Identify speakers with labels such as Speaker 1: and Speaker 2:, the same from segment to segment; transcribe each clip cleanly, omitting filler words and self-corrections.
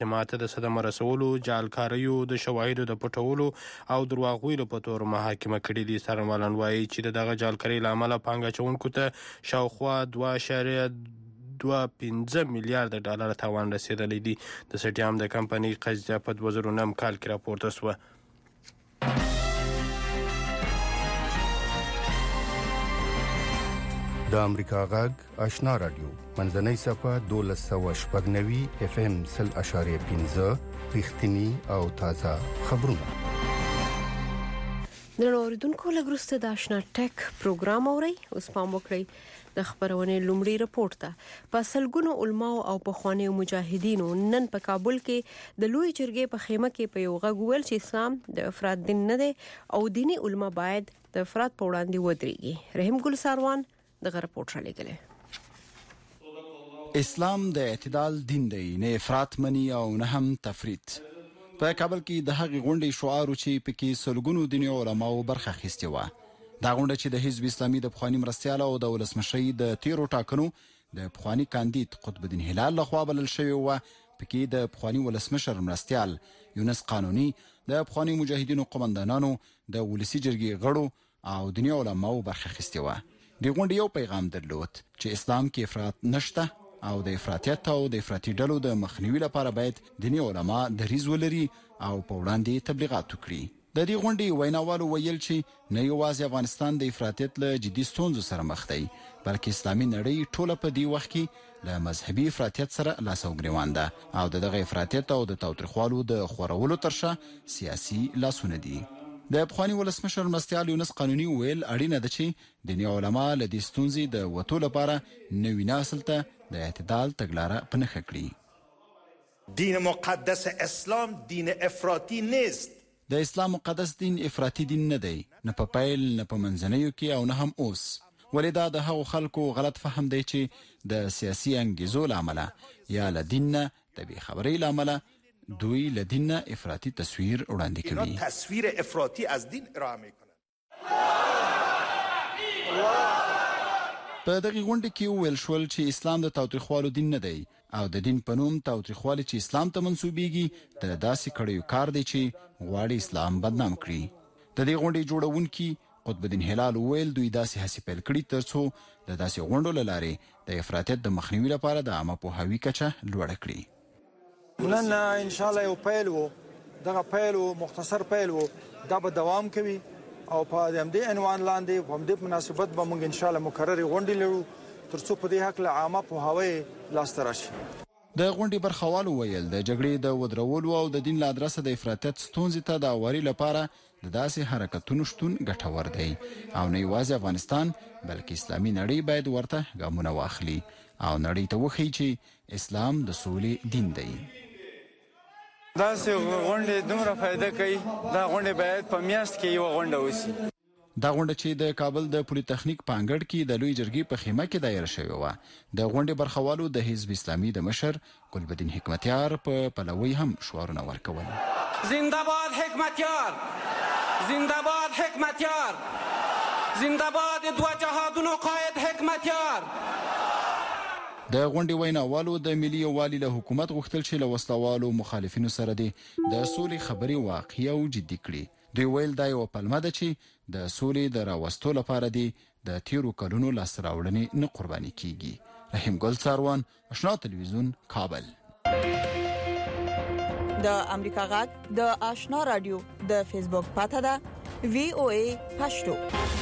Speaker 1: ماته د صدمه رسولو، جعلکاریو، د شواهدو د پټولو او درواغ ویلو په تور محاکمه کړي دي. څارنوالان وایي چې دغه جعلکاري له امله پانګه اچوونکو ته شاوخوا 2.25 میلیارډ ډالر تاوان رسېدلی دی. د سټیام د کمپنۍ قضیه په 2009 کال کې راپورته شوه.
Speaker 2: د امریکا غږ آشنا رادیو منځنۍ صفحه 1290 FM 0.15 رښتینی او تازه خبرونه.
Speaker 3: د اوریدونکو لګرسته د آشنا ټیک پروګرام اوري. اوس پام وکړئ د خبرونې لومړی رپورت ته. په سلګونو علماو او پخوانیو مجاهدینو نن په کابل کې د لوی جرګې په خیمه کې په یو غږ ویل چې اسلام د افراط دین نه دی او دینی علما باید د افراط په وړاندې ودرېږي. رحیم ګل ساروان دغه رپورت را لګلې.
Speaker 4: اسلام د اعتدال دین دی، نه افراط مني او نه هم تفریط. په کابل کې د هغې غونډې شعار چې پکې سلګونو دیني علماو برخه اخیستې وه. دا غونډه چې د حزب اسلامي د پخواني مرستیال او د ولسمشرۍ د تیرو ټاکنو د پخواني کاندید قطب الدین هلال لخوا بلل شوې وه، پکې د پخواني ولسمشر مرستیال یونس قانوني، د پخواني مجاهدینو قومندانانو، د ولسي جرګې غړو او دیني علماو برخه اخیستې وه. د غونډې یو پیغام درلود چې اسلام کې افراط نشته او د افراطیت او د افراطي ډلو د مخنیوي لپاره باید دیني علما دریځ ولري او په وړاندې تبلیغات وکړي. د دې غونډې ویناوالو ویل چې نه یوازې افغانستان د افراطیت له جدي ستونزو سره مخ دی، بلکې اسلامي نړۍ ټوله په دې وخت کې له مذهبي افراطیت سره لاس او ګریوان ده او دغه افراطیت او د تاوتریخوالو د خورولو تر شا سیاسي لاسونه دي. د پخواني ولسمشر مرستیال یونس قانوني ویل اړینه ده چې دیني علما له دې ستونزې د وتو لپاره نوي نسل ته د اعتدال تګلاره په نښه کړي.
Speaker 5: دین مقدس اسلام دین افراطی نیست.
Speaker 4: د اسلام مقدس دین افراطي دین نه دی، نه په پیل نه په منځنیو کې او نه هم اوس. ولې دا د هغو خلکو غلط فهم دی چې د سیاسي انګیزو له امله یا له دین نه د بې خبرۍ له امله دوی له دین نه افراطي تصویر وړاندې کوي.
Speaker 5: اینا تصویر افراطی از دین ارائه میکنن.
Speaker 4: په دغه غونډه کې ویل شول چې اسلام د تاوتریخوالو دین نه دی او د دین په نوم تاوتریخوالي چې اسلام ته منسوبېږي د داسې کړیو کار دی چې غواړي اسلام بدنام کړي. د دې غونډې جوړونکي قطب الدین هلال ویل دوی داسې هڅې پیل کړي ترڅو د داسې غونډو له لارې د افراطیت د مخنیوي لپاره د عامه پوهاوي کچه لوړه کړي.
Speaker 6: نن ان شاء الله یو پیل وو، دغه پیل وو مختصر پیل وو، دا به دوام کوي او په دې عنوان لاندې په دې مناسبت به موږ ان شاء الله مکررې غونډې لرو ترڅو په دې حق له عامه پوهاوی لاسته راشي.
Speaker 4: د غونډې برخوالو ویل د جګړې د ودرولو او د دین له ادرسه د افراطیت ستونزې ته د اواري لپاره د داسې حرکتونو شتون ګټور دی او نه یوازې افغانستان بلکې اسلامي نړۍ باید ورته ګامونه واخلي او نړۍ ته وښیي چې اسلام د سولې دین دی.
Speaker 6: داسې غونډې دومره فایده کوي، دا غونډې باید په میاشت کې یو غونډه وشي.
Speaker 4: دا غونډه چې د کابل د پولی تخنیک په انګړ کې د لوی جرګې په خیمه کې دایره شوې وه، د غونډې برخوالو د حزب اسلامي د مشر ګلبدین حکمتیار په پلوي هم شعارونه ورکول.
Speaker 7: زنده باد حکمتیار، زنده باد حکمتیار، زنده باد دوه جهادونو قائد حکمتیار.
Speaker 4: د غونډې ویناوالو د ملي یووالي له حکومت غوښتل چې له وسلوالو مخالفینو سره د سولې خبرې واقعي او جدي کړي. دوی ویل دا یو پلمه ده چې د سولې د راوستو لپاره د تیرو کلونو لاسته راوړنې نه قرباني کیږي. رحیم ګل ساروان، آشنا تلویزیون، کابل.
Speaker 8: د امریکا غږ د آشنا رادیو د فیسبوک پاڼه ده VOA پښتو.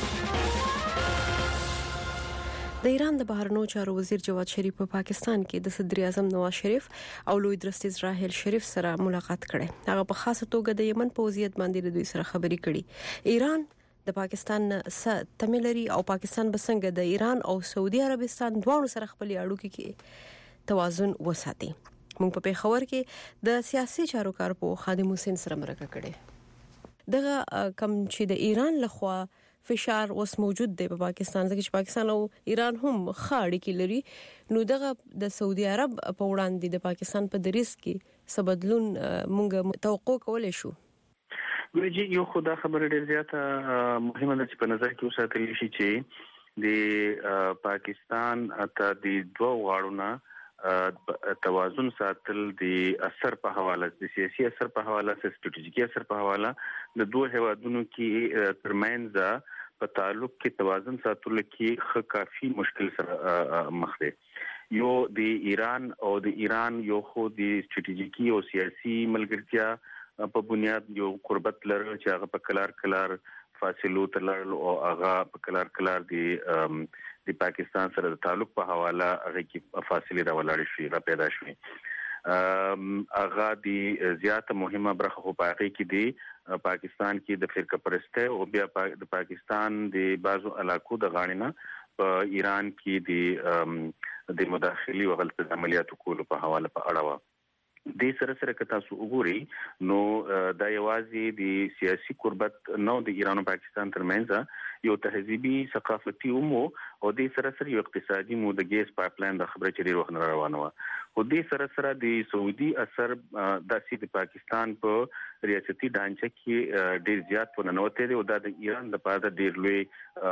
Speaker 3: د ایران د بهرنیو چارو وزیر جواد شریف په پاکستان کې د صدر اعظم نواز شریف او لوی درست اسرائیل شریف سره ملاقات کړي. هغه په خاصه توګه د یمن په وضعیت باندې د دوی سره خبرې کړي. ایران د پاکستان تملري او پاکستان بسنګ د ایران او سعودي عربستان دواړو سره خپل اړیکو کې توازن وساتي. موږ په پیښور کې د سیاسي چارو کارپو خادم حسین سره مرکه کړې. دغه کم چې د ایران لخوا فشار اوس موجود دی په پاکستان کې چې پاکستان او ایران هم خاړي کې لري، نو دغه د سعودي عرب په وړاندې د پاکستان په دریس کې سبدلون موږ توقع کولای شو.
Speaker 9: ګورې یو خدا خبره ډیر زیاته مهمه ده چې په نظر کې وساتل شي چې د پاکستان ته د دوه غاړو نه توازن ساتل د اثر په حواله د سیاسي اثر په حواله ستراتیژیکي اثر په حواله د دوه هیوادونو کې ترمنځ په تعلق کې توازن ساتل کې کافي مشکل سره مخ دي. یو د ایران او د ایران یو خو د ستراتیژیکي او سیاسي ملګرتیا په بنیاد یو قربت لري چې هغه په کلار فاصلو تلل او هغه په کلار د پاکستان سره د تعلق په حواله هغه کې فاصله راولاړ شي را پیدا شي. هغه د زیاته مهمه برخه خو په هغه کې دی پاکستان کې د فرقه پرسته او بیا د پاکستان د بازو علاقو د غاڼنه په ایران کې د مداخلي او غلط عملیاتو کولو په حواله په اړه و. د سره که تاسو وګورئ نو دا یوازې د سیاسي قربت نو د ایران او پاکستان ترمنځ یو تهذیبي ثقافتي او د سره یو اقتصادي مو د ګیس پایپلاین د خبره چری روښنه روانه و. او د سره د سعودي اثر د سید پاکستان په ریاستي ډانچه کې ډیر زیات وننوته دی او د ایران د پاره ډیر لوی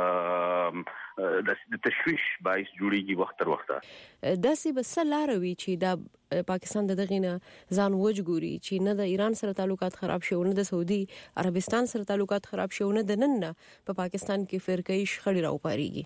Speaker 9: د تشویش باعث جوړیږي وخت تر وخته.
Speaker 3: داسې بسلاروي چې دا پاکستان دغه نه ځان وجګوري چې نه د ایران سره تعلقات خراب شي او نه د سعودي عربستان سره تعلقات خراب شي او نه د نن په پاکستان کې فرقې شخړې راوپاريږي.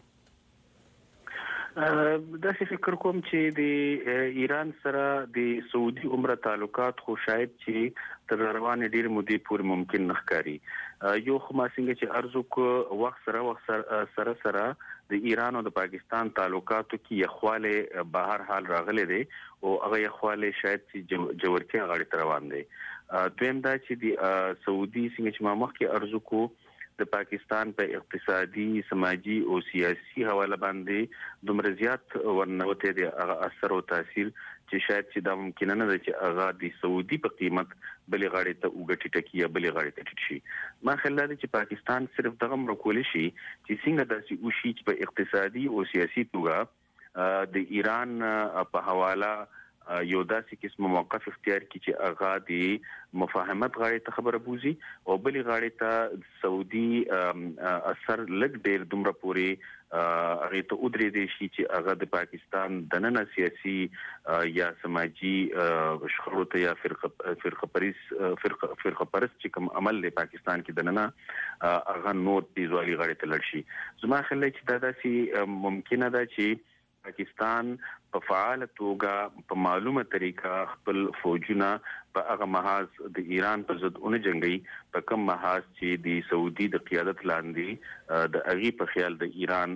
Speaker 9: دا څه فکر کوم چې د ایران سره د سعودي عمره تعلقات خو شاید چې تر روان ډیر مودې پورې ممکن نه ښکاري. یو خو ما څنګه چې ارزو کو وخت سره د ایران او د پاکستان تعلقاتو کې یخواله بهر حال راغلي دي او هغه یخواله شاید چې جوړتیا غړي روان دي. دویم دا چې د سعودي څنګه چې ما مخکې ارزو کو د پاکستان په اقتصادي سماجی او سیاسي حواله باندې دومره زیات ورنوته دي هغه اثر او تاثیر چې شاید چې دا ممکن نه ده چې هغه د سعودي په قیمت بلې غاړې ته وګټي ټکیه بلې غاړې ته ټیټ شي. ما خیال دی چې پاکستان صرف دغه مرکول شي چې څنګه داسې وشي چې په اقتصادي او سیاسي توګه د ایران په حواله یو داسې قسم موقف اختیار کی چې هغه د مفاهمت غاړې ته خبره بوزي او بلې غاړې ته سعودي اثر لګ ډیر دومره پوري هغه ته ودرې دي چې هغه د پاکستان د نن سیاسي یا سماجی شخړو ته یا فرقه پرست چې کوم عمل له پاکستان کې د نن هغه نور تیزوالي غاړې ته لړشي. زما خیال دی چې دا داسې ممکنه ده چې پاکستان په فعال توګه په معلومه طریقه خپل فوجونه په هغه محاذ د ایران په ضد اون جنگي په کوم محاذ چې د سعودي د قیادت لاندې د اغي په خیال د ایران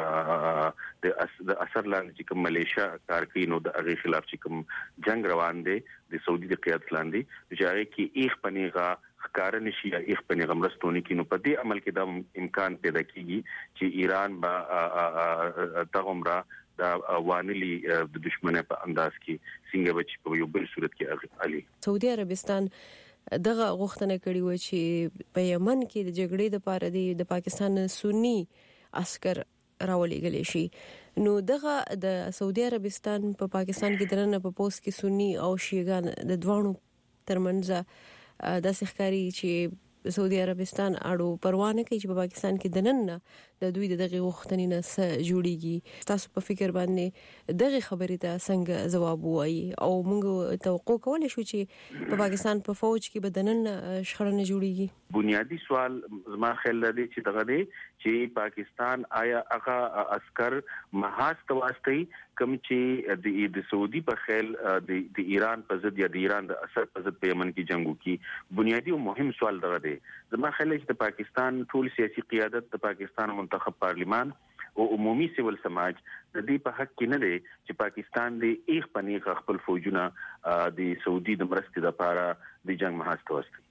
Speaker 9: د اثر لاندې چې کوم ملیشیا کارکینو د اغي خلاف چې کوم جنگ روان دي د سعودي د قیادت لاندې چې هغه کې ایخ پنیغه ښکار نشي یا ایخ پنیغه مرستونی کې نو په دې عمل کې دا امکان پیدا کیږي چې ایران با تغمره دا وانلی د دشمنه په انداز کې څنګه بچ په یو بل صورت کې علي.
Speaker 3: سعودي عربستان دغه غوښتنه کړې و چې په یمن کې د جګړې لپاره د پاکستان سنی عسكر راولېږل شي. نو دغه د سعودي عربستان په پاکستان کې درنه په پوس کې سنی او شیعاګان د دوانو ترمنځ د ښکاری چې سعودي عربستان اړو پروا نه کوي چې په پاکستان کې د نن د دوی دغه غوښتنې نه څه جوړیږي. تاسو په فکر باندې دغه خبرې ته څنګه جواب وایي او موږ توقع کولای شو چې په پاکستان په فوج کې به د نن شخړه نه جوړیږي؟
Speaker 9: بنیادی سوال زما خیال دی چې دغه دی چې پاکستان آیا هغه عسكر محاذ تواسطي کوم چې د سعودي په خیال د ایران په ضد یا د ایران د اثر په ضد په یمن کې جنگو کې بنیادی او مهم سوال دغه دی. زما خیال دی چې د پاکستان ټول سیاسي قیادت د پاکستان منتخب پارلیمان او عمومي سیول سماج د دې په حق کې نه دی چې پاکستان د ایخ پنیغه خپل فوجونه د سعودي د مرستې لپاره د جنگ محاذ تواسطي.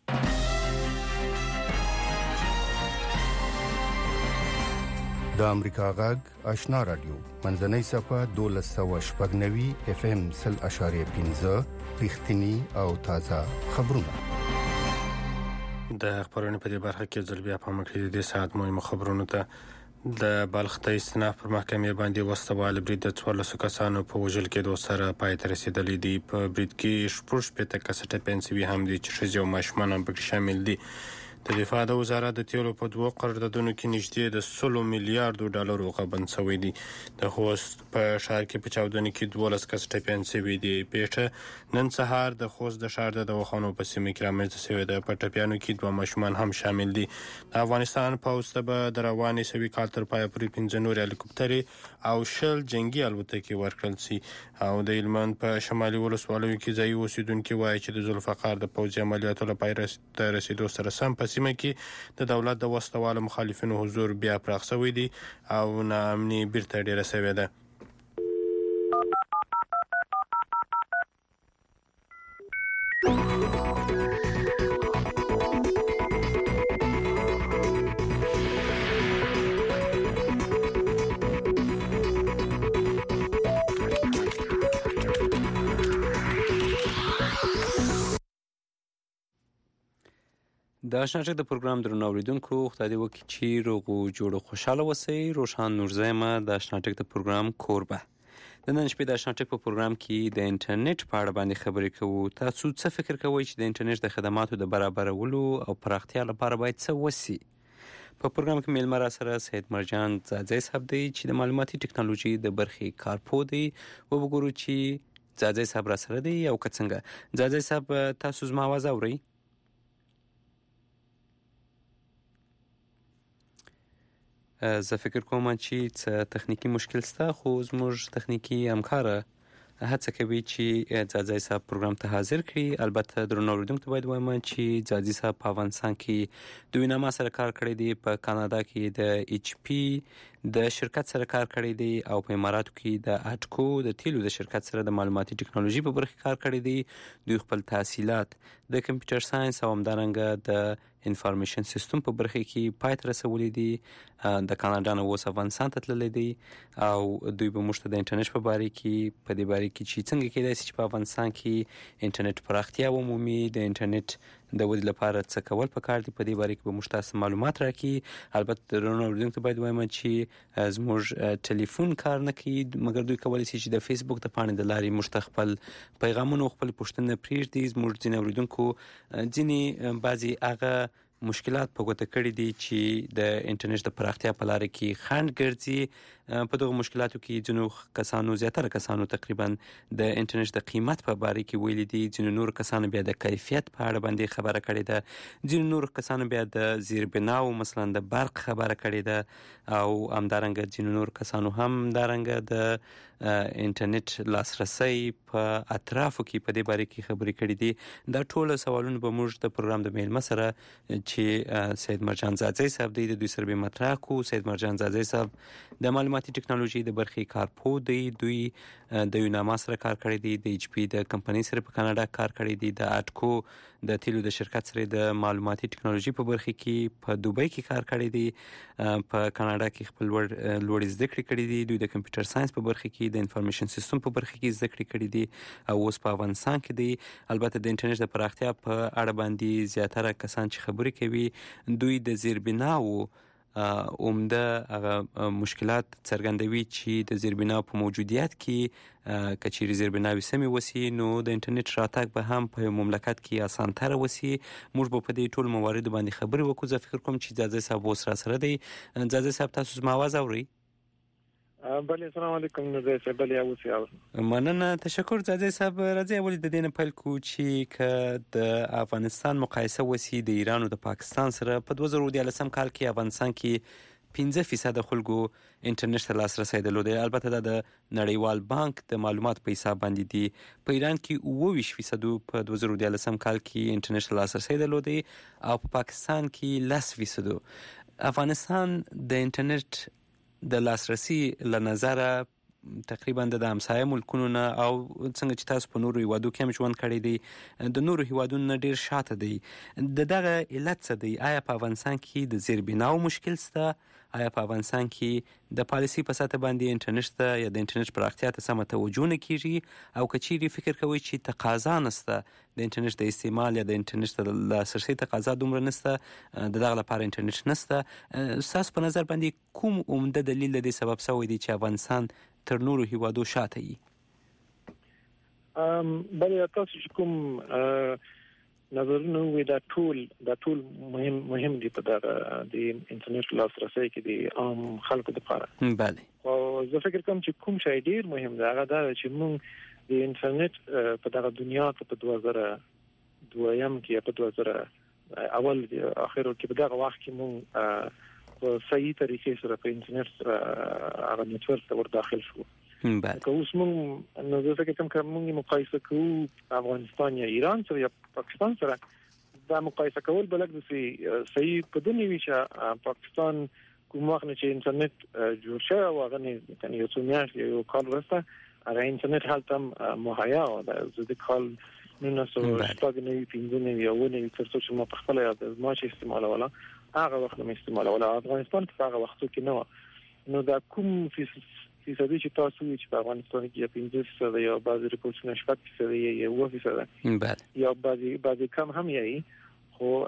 Speaker 2: د امریکا غږ آشنا رادیو منځنۍ صفه 1290 اف ام 0.15 رښتینی او تازه خبرونه.
Speaker 1: د خبرونو په دې برخه کې ځل بیا په مکه د ساعت مهمه خبرونه ته د بلخ د استناف پر محکمې باندې وسوال برید د 14 کسانو په وژل کې د سره پای ته رسیدلې دي. په برید کې شپږ پته کسټه پنسوي هم دي چې شزو ماشمان هم پکې شامل دي. د دفاع د وزارت د تیلو په 2 قراردادونو کې نږدې د 100 میلیارډ ډالرو غبن شوی دی. د خوست په ښار کې په چاودنه کې 12 کس ټپیان شوي دي. پیښه نن سهار د خوست د ښار د وخانو په سیمه کې رامنځته شوې ده. په ټپیانو کې 2 ماشومان هم شامل دي. د افغانستان پوځ ته به د روانې سوي کال تر پایه پورې 15 نورې هلیکوپټرې او 10 جنگي الوتکې ورکړل شي. او د هلمند په شمالي ولسوالیو کې ځایي اوسیدونکي وایي چې د ذوالفقار د پوځي عملیاتو لپاره د رسیدو سره سم په سیمه کې د دولت د وسوالو مخالفینو حضور بیا پراخ شوی دی او ناامني بیرته ډیره شوې ده.
Speaker 10: د آشنا د پروګرام درنو اوریدونکو خدای دې وکړي چې روغ او جوړ خوشاله اوسئ. روشان نورزیمه د آشنا د پروګرام کوربه. د نن شپې د آشنا په پروګرام کې د انټرنیټ په اړه باندې خبرې کوو. تاسو څه فکر کوئ چې د انټرنیټ د خدماتو د برابرولو او پراختیا لپاره باید څه وشي؟ په پروګرام کې میلمه را سره سید مرجان ځاځی صاحب دی چې د معلوماتي ټکنالوژي د برخې کارپوه دی. وګورو چې ځاځی صاحب را سره دی او که څنګه. ځاځی صاحب تاسو زما आवाज اورئ؟ زه فکر کوم چې څه تخنیکی مشکل شته خو زموږ تخنیکی همکاره هڅه کوي چې ځاځی صاحب پروګرام ته حاضر کړي. البته درنو اوریدونکو ته باید وایم چې ځاځی صاحب په افغانستان کې د ویناما سره کار کړی دی، په کاناډا کې د ایچ پی د شرکت سره کار کړی دی او په اماراتو کې د اټکو د تیلو د شرکت سره د معلوماتي ټکنالوژي په برخه کار کړی دی. دوی خپل تحصیلات د کمپیوټر ساينس او همدارنګه د انفارمیشن سیستم په برخه کې پای ته رسولي دي. د کاناډا نه اوس افغانستان ته تللی دی او دوی به موږ ته د انټرنیټ په باره کې په دې باره کې چې څنګه کېدای شي چې په افغانستان کې انټرنیټ پراختیا ومومي، د انټرنیټ د ودې لپاره څه کول پکار دي، په دې باره کې به موږ تاسو معلومات راکړي. البته درنو اوریدونکو ته باید وایم چې زموږ ټلیفون کار نه کوي، مګر دوی کولی شي چې د فیسبوک د پاڼې د لارې موږ ته خپل پیغامونه او خپل پوښتنې پرېږدي. زموږ ځینې اوریدونکو ځینې بعضې هغه مشکلات په ګوته کړي دي چې د انټرنیټ د پراختیا په لاره کې خنډ ګرځي. په دغه مشکلاتو کې ځینو کسانو، زیاتره کسانو تقریبا د انټرنیټ د قیمت په باره کې ویلي دي، ځینو نور کسانو بیا د کیفیت په اړه باندې خبره کړې ده، ځینو نور کسانو بیا د زیربناو مثلا د برق خبره کړې ده او همدارنګه ځینو نور کسانو هم همدارنګه د انټرنیټ لاسرسي په اطرافو کې په دې باره کې خبرې کړې دي. دا ټول سوالونه به موږ د پروګرام د میلمه سره چې سید مرجان ځاځی صاحب دی د دوی سره به مطرح کو. سید مرجان ځاځی صاحب د معلوماتي ټکنالوژي د برخې کارپوه دی. دوی د یوناما سره کار کړی دی، د ایچ پی د کمپنۍ سره په کاناډا کار کړی دی، د اټکو د تیلو د شرکت سره د معلوماتي ټکنالوژي په برخه کې په دوبۍ کې کار کړی دی، په کاناډا کې خپل لوړ زده کړې کړې دي. دوی د کمپیوټر ساينس په برخه کې د انفارمیشن سیستم په برخه کې زده کړې کړې دي او اوس په افغانستان کې دی. البته د انټرنیټ د پراختیا په اړه باندې زیاتره کسان چې خبرې کوي دوی د زیربناو عمده هغه مشکلات څرګندوي چې د زیربناو په موجودیت کې که چیرې زیربناوې سمې وسي نو د انټرنیټ راتګ به هم په مملکت کې اسانتره وسي. موږ به په دې ټول مواردو باندې خبرې وکړو. زه فکر کوم چې ځاځی صاحب اوس را سره دی. ځاځی صاحب تاسو زما आवाज اورئ؟
Speaker 11: بله، السلام علیکم. نو زه بله اوسې اورم.
Speaker 10: مننه، تشکر ځاځی صاحب. راځئ ولې د دې نه پیل کړو چې که د افغانستان مقایسه وسي د ایران او د پاکستان سره. په 2014 کال کې افغانستان کې 15% خلکو انټرنیټ ته لاسرسی درلودی. البته دا د نړیوال بانک د معلومات په حساب باندې دي. په ایران کې 28% په 2014 کال کې انټرنیټ ته لاسرسی درلودی او په پاکستان کې 10%. افغانستان د انټرنیټ د لاسرسي له نظره تقریبا د همسایه ملکونو نه او څنګه چې تاسو په نورو هیوادو کې هم ژوند کړی دی د نورو هیوادونو نه ډیر شاته دی. د دغه علت څه دی؟ آیا په افغانستان کې د زیربناو مشکل شته؟ آیا په افغانستان کې د پالیسي په سطح باندې انټرنیټ ته یا د انټرنیټ پراختیا ته سمه توجه نه کیږي؟ او که چیرې فکر کوئ چې تقاضا نشته د انټرنیټ د استعمال یا د انټرنیټ د لاسرسي تقاضا دومره نشته، د دغه لپاره انټرنیټ نشته، ستاسو په نظر باندې کوم عمده دلیل د دې سبب شوی دی چې افغانستان تر نورو هیوادو شاته وي؟
Speaker 11: بله، تاسو چې کوم نظرونه وي دا ټول مهم دي په دغه د انټرنیټ لاسرسي کې د عام خلکو لپاره.
Speaker 10: بله.
Speaker 11: او زه فکر کوم چې کوم شی ډیر مهم دی هغه دا چې موږ د انټرنیټ په دغه دنیا ته په 2002 کې په 2000 اول اخر کې په دغه وخت کې موږ په صحیح طریقې سره په انټرنیټ هغه نتورک ته ور داخل شو.
Speaker 10: بله.
Speaker 11: که اوس موږ نو زه فکر کوم چې موږ مقایسه کوو افغانستان یا ایران سره یا پاکستان سره دا مقایسه کول بلک د صحیح په دنیا وی چې پاکستان کوم وخت چې انټرنیټ جوړ شو او هغه نه یو څو میاشتې یو کال وروسته هغه انټرنیټ هلته مهیا و د کال نو څه نه پینځنه یو نه تر څو چې ما په خپل یاد ما چې استعمالوله هغه وخت مې استعمالوله افغانستان په هغه وخت کې نو دا کوم فیصدي چې تاسو چې په افغانستان کې 15% یا بعض ریپورتونه 7% یا 9%.
Speaker 10: بله.
Speaker 11: یا بعضی کم هم یې خو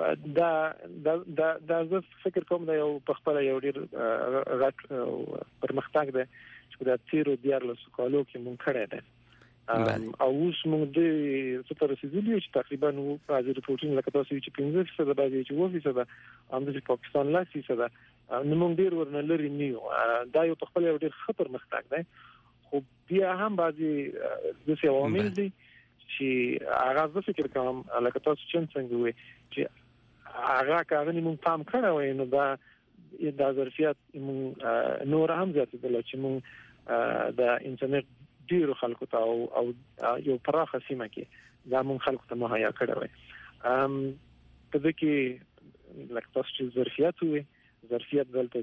Speaker 11: دا زه فکر کوم دا یو په خپل یو ډیر غټ پرمختګ دی چې دا تیرو 14 کالو کې مونږ کړی دی. او اوس موږ د ستر رسیدلی چې تقریبا بعضی ریپورتونه لکه تاسو چې 15% بعضی چې 9% هم د پاکستان لا 3% نو موږ ډیر ورنه لري نیو دا یو په خپل یو ډیر خطر مختګ دی خو بیا هم بعضی د څه عوامل دي چې هغه فکر کوم لکه تاسو چې څنګه وي چې هغه کارونه موږ پام کړو وي نو دا ظرفیت موږ نور هم زیات دي چې موږ د انټرنیټ ډیرو خلکو ته او یو پراخه سیمه کې دا موږ خلکو ته مهیا کړو وي په دې کې لکه تاسو چې ظرفیت دلته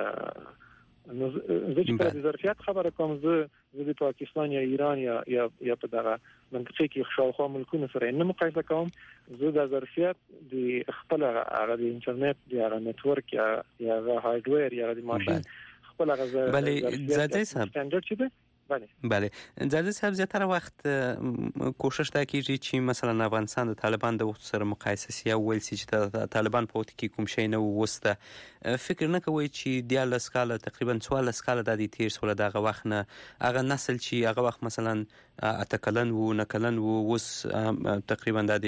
Speaker 11: نو زه چې په ظرفیت خبره کوم زه د پاکستان یا ایران یا په دغه منطقه کې شاوخوا ملکونو سره نه مقایسه کوم زه د ظرفیت د خپل هغه د انټرنیټ د نتورک یا هارډویر یا د ماشين خپل هغه
Speaker 10: بله زاده صاحب
Speaker 11: سټانډرډ چې
Speaker 10: بله زاده صاحب زیاتره وخت کوشش دا کیږي چې مثلا افغانستان د طالبان د وخت سره مقایسه سي او ول سي چې طالبان په وخت کې کوم شي نه وسته فکر نه کوي چې د لسکاله تقریبا 14 کال د دې تیر سره دغه وخت نه هغه نسل چې هغه وخت مثلا اتکلن وو نکلن وو وس تقریبا د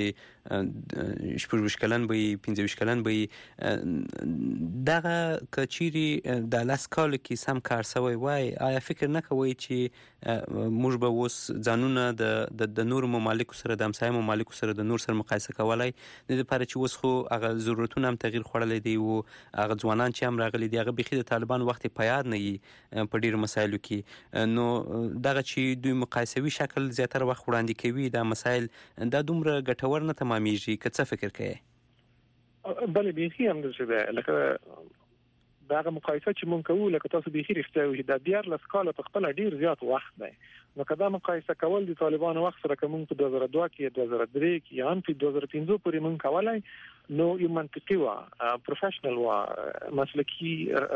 Speaker 10: 14 کلن به 15 کلن به دغه کچيري د لسکاله کې سم کار سوی وای آیا فکر نه کوي چې موږ به اوس ځانونه د نور ممالکو سره د همسایه ممالکو سره د نور سره مقایسه کولای د لپاره چې اوس خو هغه ضرورتونه هم تغییر خوړلې دي او هغه ځوانان چې هم راغلي دي هغه بخي د طالبان وخت په یاد نه یي په ډیرو مسایلو کې نو دغه چې دوی مقایسوي شکل زیاتره وخت وړاندې کوي دا مسایل دا دومره ګټور نه تمامېږي که څه فکر کوي؟
Speaker 11: بله بيخي هم دغه لکه داغه مقایسه چې مونږ کوو لکه تاسو بيخي رښتیا وي دا 14 کال په خپل ډیر زیات وخت دی نو کدا مقایسه کول د طالبانو وخت سره کوم په 2002 کې 2003 کې یا هم په 2015 پورې مونږ کولای نو یو منطقي وا پروفیشنل وا مسلکی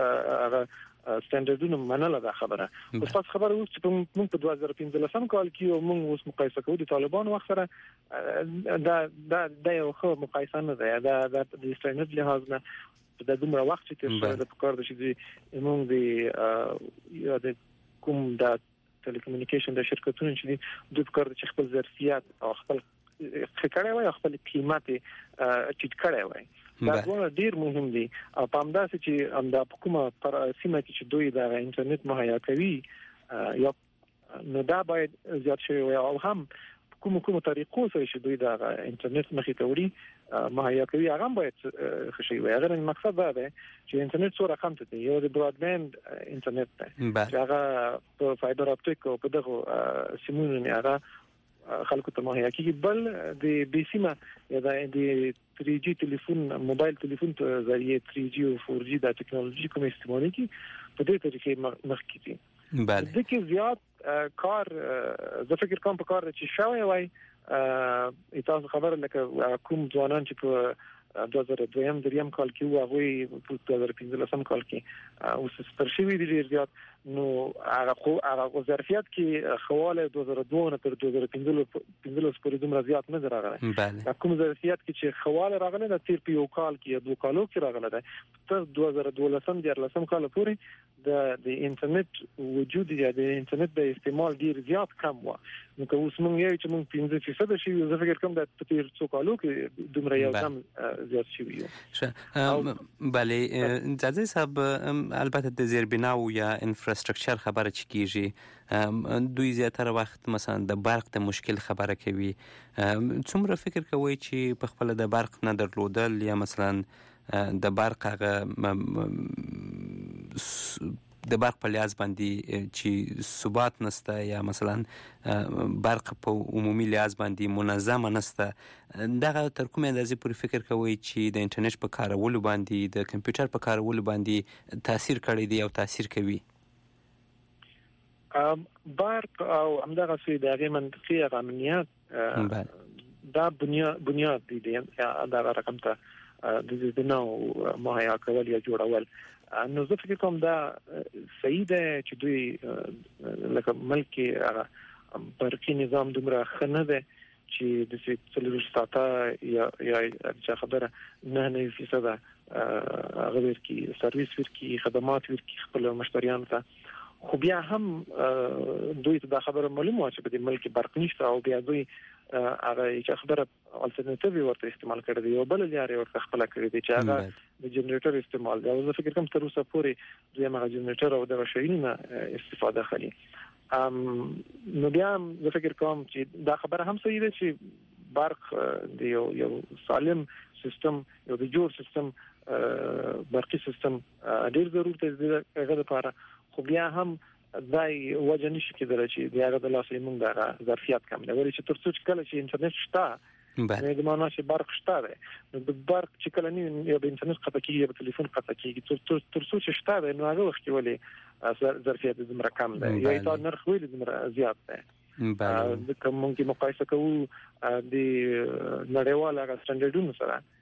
Speaker 11: سټانډرډونه منله دا خبره اوس تاسو خبره اوس چې موږ په 2015 کال کې موږ اوس مقایسه کوو د طالبانو وخت سره دا یو خو مقایسه نه ده دا د سټانډرډ لحاظ نه د دومره وخت چې تر د کار د شي موږ د کوم د ټلیکومونیکیشن د شرکتونو چې د کار د خپل ظرفیت او خپل خکړې وای خپل قیمت چې کړې وای دا ډول ډیر مهم دي او په همداسې چې همدا حکومه پر سیمه کې دوی د انټرنیټ مهیا کوي یا نو دا باید زیات شي او هم کوم طریقو سره چې دوی د انټرنیټ مخې ته وړي مهیا کوي هغه باید خشي وي هغه مقصد دا دی چې انټرنیټ څو رقم ته یو د براډباند انټرنیټ دی چې هغه په فایبر اپټیک او په دغه سیمونو نه هغه خلکو ته مهیا کوي بل د بي سیمه یا د 3G ټلیفون موبایل ټلیفون په ذریعہ 3G او 4G د ټکنالوژي کوم استعمال کی په دې طریقې مخ کیږي
Speaker 10: بله
Speaker 11: د کې زیات کار زه فکر کوم په کار چې شوی وای تاسو خبر لکه کوم ځوانان چې په 2002 دریم کال کې هغه په 2015 کال کې اوس ستر شوی دي ډیر زیات نو هغه ظرفیت کې خواله 2002 تر 2015 پورې دومره زیات نه راغلی. کوم ظرفیت کې چې خواله راغلی د تیر په یو کال کې یا 2 کالو کې راغلی ده تر 2012 کال پورې د انټرنیټ وجود یا د انټرنیټ د استعمال ډیر زیات کم و. نو که اوس موږ یو چې موږ 15% شي زه فکر کوم د تیر 2 کالو کې دومره یو کم زیات شي.
Speaker 10: بله ځاځي صاحب البته د زیربناو یا انفراستراکچر خبره چکیږي دوی زیاتره وخت مثلا د برق د مشکل خبره کوي. څومره فکر کوي چې په خپل د برق نه درلودل یا مثلا د برق د برق په لحاظ باندې چې ثبات نسته یا مثلا برق په عمومي لحاظ باندې منظمه نسته دغه تر کومه اندازې پورې فکر کوي چې د انټرنیټ په کارولو باندې د کمپیوټر په کارولو باندې تاثیر کړی دی او تاثیر کوي؟
Speaker 11: برق او همدغه څه د هغې منطقي امنیت دا بنیاد دی دا رقم ته د بناو مهیا کول یا جوړول. نو زه فکر کوم دا صحیح ده چې دوی لکه ملک برقي نظام دومره ښه نه ده چې د څلور ساعته یا چې خبره 9% هغه ورکی سرویس ورکی خدمات ورکی خپل مشتریانو ته. خو بیا هم دوی ته دا خبره معلومه چې په دې ملک برق نشته او بیا دوی هغه چې خبره الټرنیټیو ورته استعمال کړی دی او بل لارې ورته خپل کړی دی چې هغه د جنریټر استعمال دی. زه فکر کوم تر اوسه پورې دوی هغه جنریټر او د شیانو استفاده کوي. نو بیا زه فکر کوم چې دا خبره هم صحیح ده چې برق د یو سالم سیستم یو د جوړ سیستم برقي سیستم ډیر ضرورت دی هغه لپاره. خو بیا هم دای وجه نشي کېدلی چې د هغه د لاسه موږ د ظرفیت کم دی ولې چې تر څو چې کله چې انټرنیټ شته نه د معنا چې برق شته دی نو د برق چې کله نه یا د انټرنیټ قطع کېږي یا د ټلیفون قطع کېږي تر څو چې شته دی نو هغه وخت کې ولې ظرفیت دومره کم دی یا تا نرخ ویل دومره زیات دی. د کوم کې مقایسه کوو د نړیوال هغه سټانډرډونو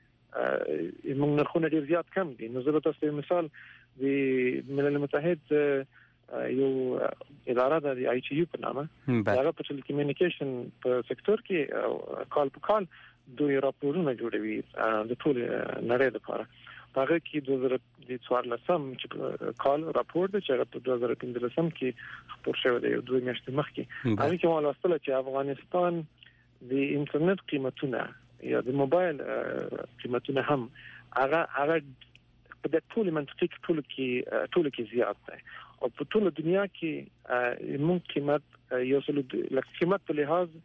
Speaker 11: سره موږ نرخونه ډیر زیات کم دي. نو زه تاسو مثال د ملل متحد یو اداره د آی ټي یو په نامه هغه په ټیلیکومونیکیشن په سکتور کې کال په کال دوی راپورونه جوړوي د ټول نړۍ لپاره. هغه کې 2014 چې کال راپور دی چې په 2015 کې خبر شوی دی 2 میاشتې مخکې. هغه کې مال واستله چې افغانستان د انټرنیټ قیمتونه یا د موبایل قیمتونه هم هغه په د ټول منطقي ټول کې زیات دی او په ټول دنیا کې موږ قیمت یو څه قیمت په لحاظ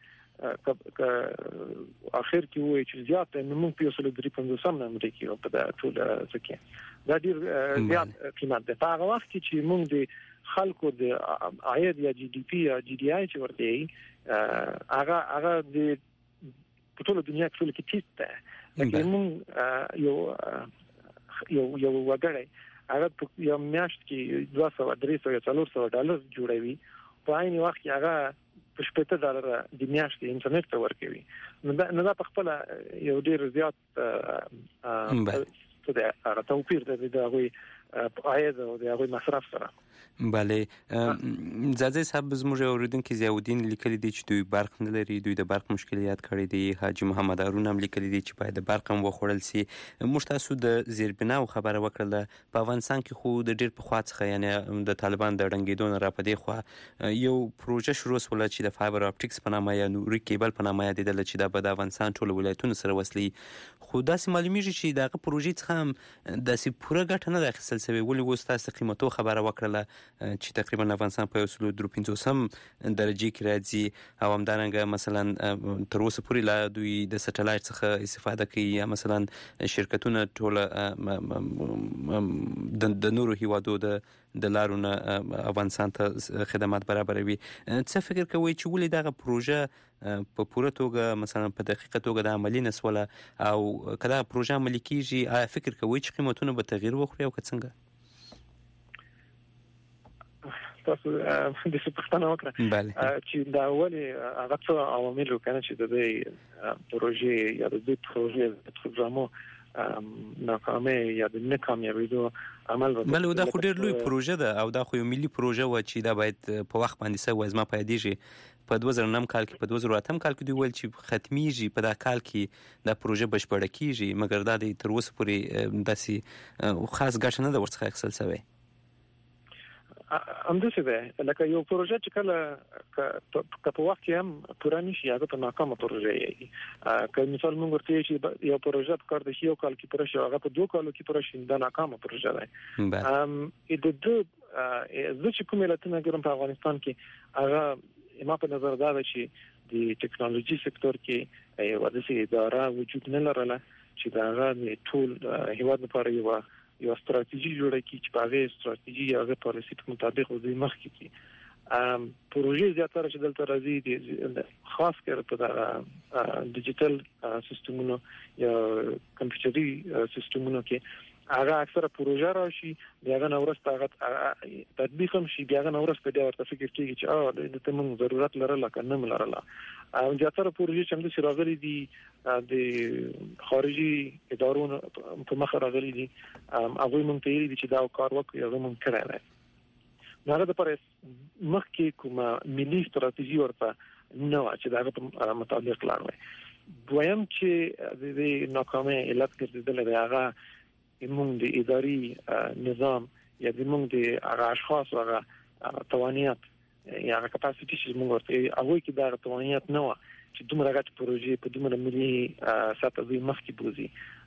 Speaker 11: اخر کې وایي چې زیات دی نو موږ په یو څه 3.5 امریکا او په ټول ځکه دا ډیر زیات قیمت دی. په هغه وخت کې چې موږ د خلکو د عاید یا جی ډي پی یا جی ډي آی چې ورته هغه د په ټول دنیا کې ټیټ دی. لکه موږ یو وګړی هغه په یو میاشت کې $200-300 جوړوي په عین وخت کې هغه په $70 د میاشتې انټرنیټ ته ورکوي. نو دا په خپل یو ډیر زیات څه دی هغه توپیر دی د هغوی عاید او د هغوی مصرف سره.
Speaker 10: بله ځاځي صاحب زموږ اوریدونکو ضیاءالدین لیکلي دي چې دوی برق نه لري دوی د برق مشکلات کړي دي. حاجی محمد هارون هم لیکلي دي چې باید د برق هم وخوړل سي. موږ تاسو د زیربناو خبره وکړله په افغانستان کې خو د ډیر په خوا څخه یعنی د طالبان د ړنګېدو نه را پدې خوا یو پروژه شروع شوه چې د فایبر اپټکس په نامه یا نوري کیبل په نامه یادېدل چې دا به د افغانستان ټول ولایتونو سره وصلي. خو داسې معلومیږي چې دغه پروژې څخه هم داسې پوره ګټه نه ده اخیستل شوې. ولې اوس تاسو د قیمتو خبره وکړله چې تقریبا افغانستان په 1.53 درجه کې راځي او همدارنګه مثلا تر اوسه پورې لا دوی د سټلایټ څخه استفاده کوي یا مثلا شرکتونه ټول د نورو هیوادو د لارو نه افغانستان ته خدمات برابروي. څه فکر کوئ چې ولې دغه پروژه په پوره توګه مثلا په دقیقه توګه د عملی نسوله او کله پروژه عملي کیږي آیا فکر کوئ چې قیمتونه به تغییر وکړي او که څنګه؟
Speaker 11: تاسو د پښتنه وکړه چې دا ولې هغه څه عوامل وکړي چې د دې پروژې یا د دې پروژې پروګرامو ناکامه یا د ناکامیابیدو عمل
Speaker 10: بل دا خو ډېر لوی پروژه ده او دا خو یو ملي پروژه و چې دا باید په وخت باندې سوي زما پېدېږي په 2009 کال کې په 2008 کال کې دوی ویل چې ختميږي په دا کال کې دا پروژه بشپړه کیږي مګر دا د تر اوسه پورې داسې خاص ګټه نه ده ورڅخه اخیستل شوی
Speaker 11: همداسې ده لکه یو پروژه چې کله په وخت کې هم پوره نشي هغه په ناکامه پروژه یې که مثال موږ ورته چې یو پروژه په کار د یو کال کې پوره شي هغه په 2 کالو کې پوره شي دا ناکامه پروژه ده د چې کومه لاتنه ګرم په افغانستان کې هغه ما په نظر دا چې د ټکنالوژي سکتور کې یو داسې اداره وجود نه لرله چې دا هغه ټول هیواد لپاره یو ستراتیژي جوړه کی چې په هغه ستراتیژي هغه پالیسي په مطابق وځي مخکې کی پروژې زیاتره چې دلته راځي خاص کر په ډیجیټل سیستمونو یا کمپیوټري سیستمونو کې هغه اکثره پروژه راشي دغه نورسته هغه تطبیق هم شي دغه نورسته د ورته فکر کیږي چې د تمن ضرورت لرله کنه ملرله او زیاتره پروژې چې موږ راغلي دي د خارجي ادارو په مخ راغلي دي هغه مونږ ته یې چې دا کار وکړي هغه مونږ کړی دی هغه د پرې مخکې کومه ملي ستراتیژي ورته نو چې دا په مطابق لاړ دویم چې د ناکامه علت ګرځیدل دی هغه موږ د اداري نظام یا د موږ د اشخاص او توانیت یا کپاسټی چې موږ ورته هغه کې دا توانیت نه و چې دومره غټ پروژې په دومره ملي سطحه مخکې بوزي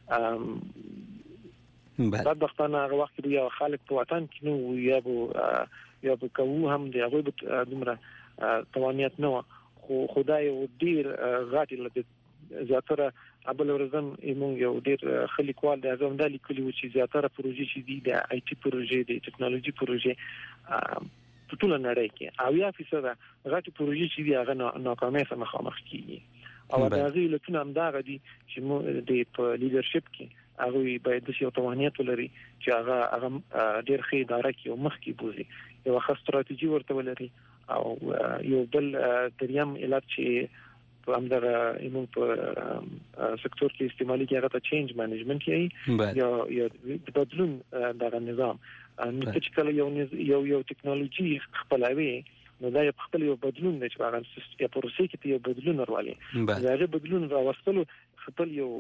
Speaker 11: بدبختانه هغه وخت کې یو خلک په وطن کې نو یا به کوو هم دی هغه دومره توانیت نه و خو خدای او ډیر غاټي لته زیاتره ابل ورزم موږ یو ډیر خلیکوال د هغه د لیکلي و چې زیاتره پروژې چې دي د آی ټي پروژې د ټکنالوژي پروژې په ټول نړۍ کې او 1% غټي پروژې چې دي هغه ناکامه سره مخامخ کیږي او د هغه لکه هم دا غدي چې مو د لیدرشپ کې هغه باید د یو توانیت ولري چې هغه ډیر ښه اداره کې او مخ کې بوزي یو ښه ستراتیژي ورته ولري او یو بل دریم علت چې په همدغه ایمون په سکتور کې استعمالي کې هغه ته چینج مانجمنت کې یا د بدلون دغه نظام نو چې کله یو ټکنالوژي خپلوي نو دا خپل یو بدلون دی چې هغه یا پروسې کې یو بدلون راولي دا غي بدلون راوستلو خپل یو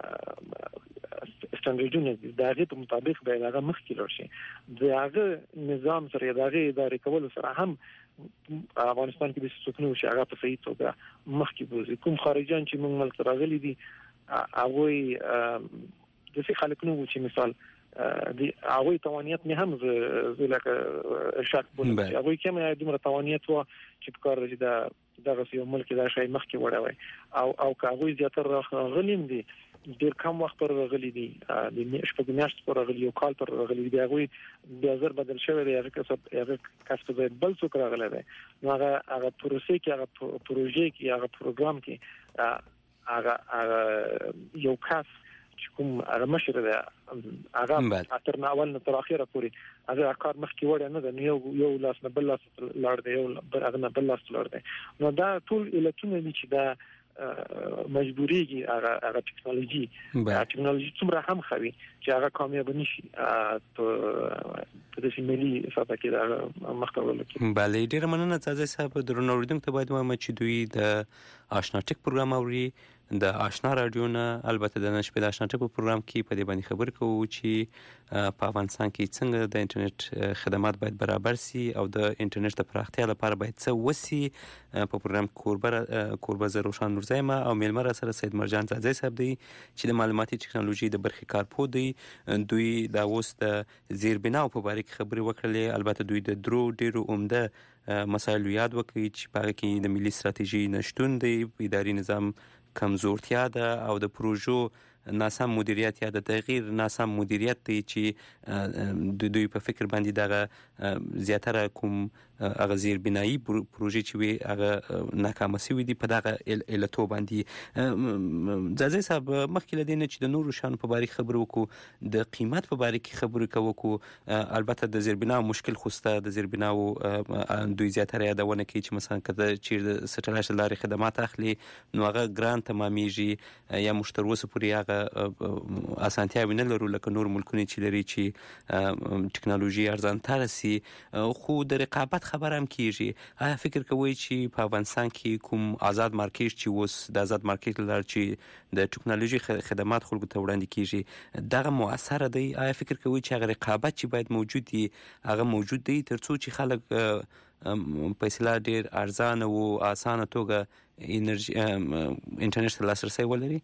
Speaker 11: سټانډرډونه د هغه په مطابق به هغه مخکې لري د هغه نظام سره د هغه ادارې کول سره هم افغانستان کې د سکونو چې هغه په صحیح توګه مخکې بوزي کوم خارجيان چې موږ ملک راغلي دي هغه د څه خلک نو چې مثال د هغه توانیت نه هم زلکه ارشاد بولي هغه کومه دومره توانیت و چې په کار دي دغه یو ملک د شای مخکې وړوي او کاغوی زیاتره غلیم دي ډیر کم وخت پر غلي دي د شپږ میاشتې پر غلي یو کال پر غلي دی هغه د ازر بدل شوی دی هغه کسب بل څوک راغلی دی نو هغه پروسې کې هغه پروژې کې هغه پروګرام کې هغه یو کس چې کوم هغه مشر دی هغه تر اول نه تر اخره پورې هغه کار مخکې وړ نه دی یو لاس نه بل لاس لاړ دی یو هغه نه بل لاس لاړ دی نو دا ټول علتونه دي چې دا مجبوریږي هغه ټکنالوژي څومره هم خوي چې هغه کامیاب نشي په دې ملي ساده کې دا مخکول کې
Speaker 10: بله ډیر مننه تاسو صاحب درنو اوریدونکو ته باید وایم چې دوی د آشنا ټیک پروګرام اوري د آشنا رادیو نه البته د نشپې د آشنا ټیک پروګرام کې په دې باندې خبر کوو چې په افغانستان کې څنګه د انټرنیټ خدمات باید برابر سي او د انټرنیټ د پراختیا لپاره باید څه وسی په پروګرام کوربه زه روشن نورزیمه او میلمر سره سید مرجان زاده صاحب دی چې د معلوماتي ټکنالوژي د برخې کارپو دی دوی دا اوس د زیربناو په باره کې خبرې وکړلې البته دوی د درو ډیرو عمده مسایل یاد وکړي چې په هغه کې د ملي ستراتیژي نشټون دی اداري نظام کمزورتیا ده او د پروژو ناسم مدیریت یا د تغییر ناسم مدیریت دی چې د دوی په فکر باندې دغه زیاتره کوم هغه زیر بنایی پروژې چې وي هغه ناکامه شوي دي په دغه علتو باندې ځاځي صاحب مخکې لدینه چې د نورو شانو په باره خبرو وکړو د قیمت په باره کې خبرو کوو البته د زیر بنا مشکل خوسته د زیر بنا دوی زیاتره یادونه کوي چې مثلا کله چې د سټلایټ لارې خدمات اخلي نو هغه ګران تمامېږي یا مشتری وسه پورې هغه دغه اسانتیاوې نه لرو لکه نور ملکونه چې لري چې ټکنالوژي ارزانه سي، خو د رقابت خبره هم کیږي. آیا فکر کوئ چې په افغانستان کې کوم آزاد مارکیټ چې اوس د آزاد مارکیټ لپاره چې د ټکنالوژي خدمات خلکو ته وړاندې کیږي دغه مؤثره دی؟ آیا فکر کوئ چې هغه رقابت چې باید موجود وي هغه موجود دی ترڅو چې خلک په اصطلاح ډیر ارزانه او اسانه توګه انټرنیټ ته لاسرسی ولري؟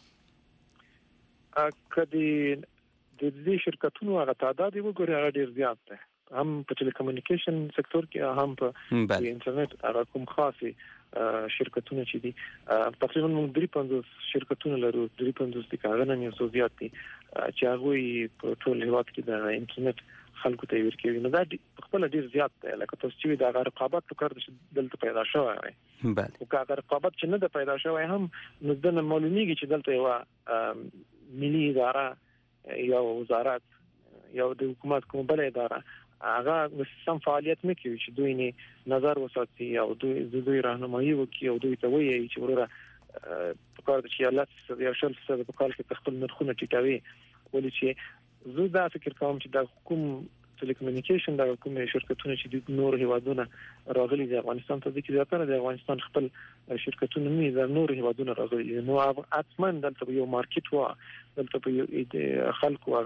Speaker 11: کدی د دې شرکتونو هغه تعداد وګورئ هغه ډیر زیات دی، هم په ټیلیکومونیکیشن سکتور کې هم په انټرنیټ هغه کوم خاصي شرکتونه چې دي تقریبا موږ 53 شرکتونه لرو، 53 د کارونه یو څو زیات دي چې هغه په ټول هیواد کې د انټرنیټ خلکو ته ورکوي. نو دا خپل ډیر زیات دی، لکه تاسو چې دا رقابت وکړ چې دلته پیدا شوی وي.
Speaker 10: بله
Speaker 11: او که رقابت چې نه د پیدا شوی هم نو د معلومیږي چې دلته یو ملي اداره یا وزارت یا د حکومت کومه بل اداره هغه سم فعالیت نه کوي چې دوی نه نظر وساتي او دوی راهنمایي وکړي او دوی ته وایي چې وروره په کار د شیالات یا شل څه په کال کې خپل نرخونه ټیټوي. ولې چې زه دا فکر کوم چې د حکوم ټیلیکومونیکیشن د حکوم شرکتونه چې د نور هیوادونو راغلي د افغانستان ته د زیاتره د افغانستان خپل شرکتونه نه د نور هیوادونو راغلي، نو اتمن دلته یو مارکیټ و دلته په خلکو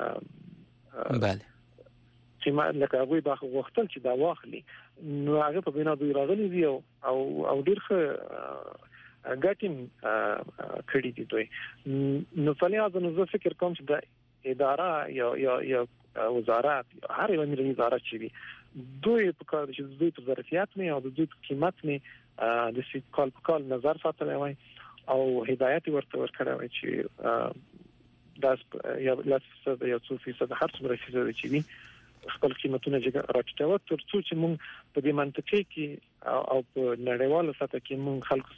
Speaker 11: هغه
Speaker 10: بله
Speaker 11: چې ما لکه هغه به وختل چې دا واخلي نو هغه په بنا دوی راغلي دي او ډیر ښه ګټین کړی دي دوی. نو فلیاز نو زه فکر کوم چې د اداره یا وزارت هر یو ملي اداره چې دوی په کار چې دوی په ظرفیت نه او دوی په قیمت نه د سی کال په کال نظر ساتلی وي او هدایت ورته ورکړی وي چې داس یا لاسه یا 2% هر څومره فیصد چې وي خپل قیمتونه راټیټول ترڅو چې موږ په دې منطقه کې او په نړیواله سطح کې موږ خلکو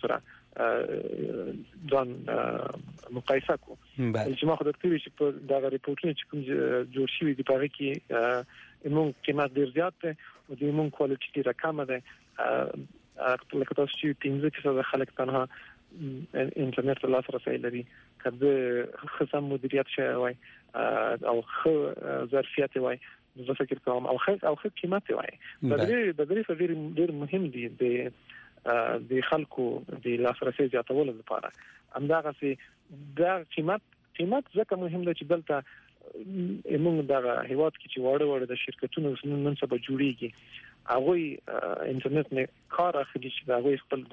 Speaker 11: سره ځان مقایسه کوو. چې ما خو د تیری چې په دغه ریپورتونو چې کوم جوړ شوی دی په هغه کې موږ قیمت ډیر زیات دی او د موږ کوالټي ډیره کمه ده. لکه تاسو چې 15% خلک تنها انټرنیټ ته لاسرسی لري، کله خصم مدیریت شوی وای او خو ظرفیت وای زه فکر کوم او خو قیمت وای د دې ډیر مهم دي د خلکو د لاسرسي زیاتولو لپاره. همدغه سي د قیمت ځکه مهم دی چې دلته موږ دغه هیواد کې چې وړ د شرکتونو نن سبا جوړیږي هغه انټرنیټ نه کار اخلي چې هغه خپل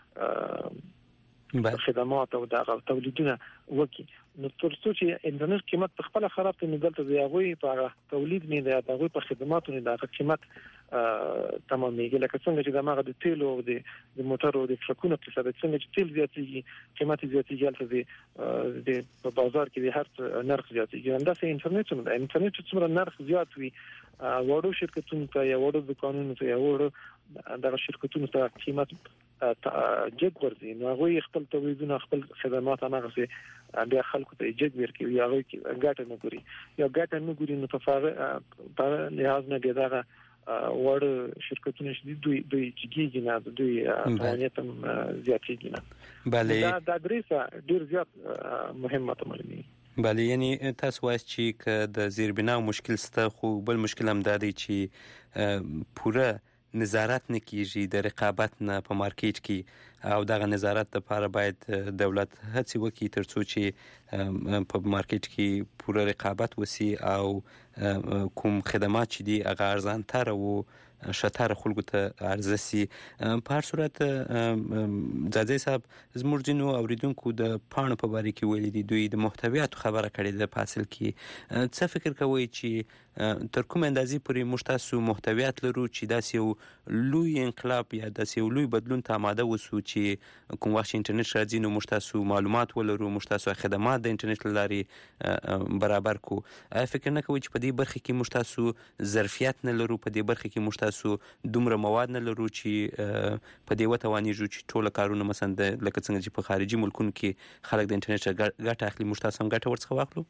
Speaker 11: دغه خدمات او دغه تولیدونه وکي. نو ترڅو چې انټرنیټ قیمت په خپل خراب نه دلته دی هغه په تولید نه دی هغه په خدماتو نه د قیمت تمامېږي. لکه څنګه چې دغه د تیل او د موټرو د ټرکونو په سبب څنګه چې تیل زیاتېږي قیمت زیاتېږي هلته د په بازار کې د هر نرخ زیاتېږي. همداسې انټرنیټ څومره نرخ زیات وي وړو شرکتونو ته یا وړو دکانونو ته یا وړو دغه شرکتونو ته قیمت جګ ورځي نو هغه خپل تولیدونه خپل خدمات هغه بیا خلکو ته جګ ورکوي هغه ګټه نه ګوري یا ګټه نه ګوري نو په لحاظ نه بیا دغه وړ شرکتونه چې دوی جګیږي نه دوی فعالیت هم زیاتېږي نه.
Speaker 10: بله
Speaker 11: دا درېسه ډیر زیات مهمه تمامي.
Speaker 10: بله یعنی تاسو وایي چې که د زیربنا مشکل سته خو بل مشکل هم دا دی چې پوره نظارت نه کیږي د رقابت نه په مارکیټ کې او دغه نظارت لپاره باید دولت هڅه وکړي ترڅو چې په مارکیټ کې پوره رقابت وسی او کوم خدمات چې دي هغه ارزان تر او شتر خلکو ته عرضه سي. په هر صورت ځاځي صاحب زموږ جنو اوریدونکو د پاڼو په باره کې ویلي دي دوی د محتویاتو خبره کړې ده په اصل کې څه فکر کوي چې تر کوم اندازې پورې موږ تاسو محتویات لرو چې داسې یو لوی انقلاب یا داسې یو لوی بدلون ته آماده وسو چې کوم وخت انټرنیټ راځي نو موږ تاسو معلومات ولرو موږ تاسو خدمات د انټرنیټ له لارې برابر کو. فکر نه کوي چې په دې برخه کې موږ تاسو ظرفیت نه لرو په دې برخه کې موږ تاسو دومره مواد نه لرو چې په دې وتوانیږو چې ټول کارونه مثلا لکه څنګه چې په خارجي ملکونو کې خلک د انټرنیټ ګټه اخلي موږ تاسو هم ګټه ورڅخه واخلو؟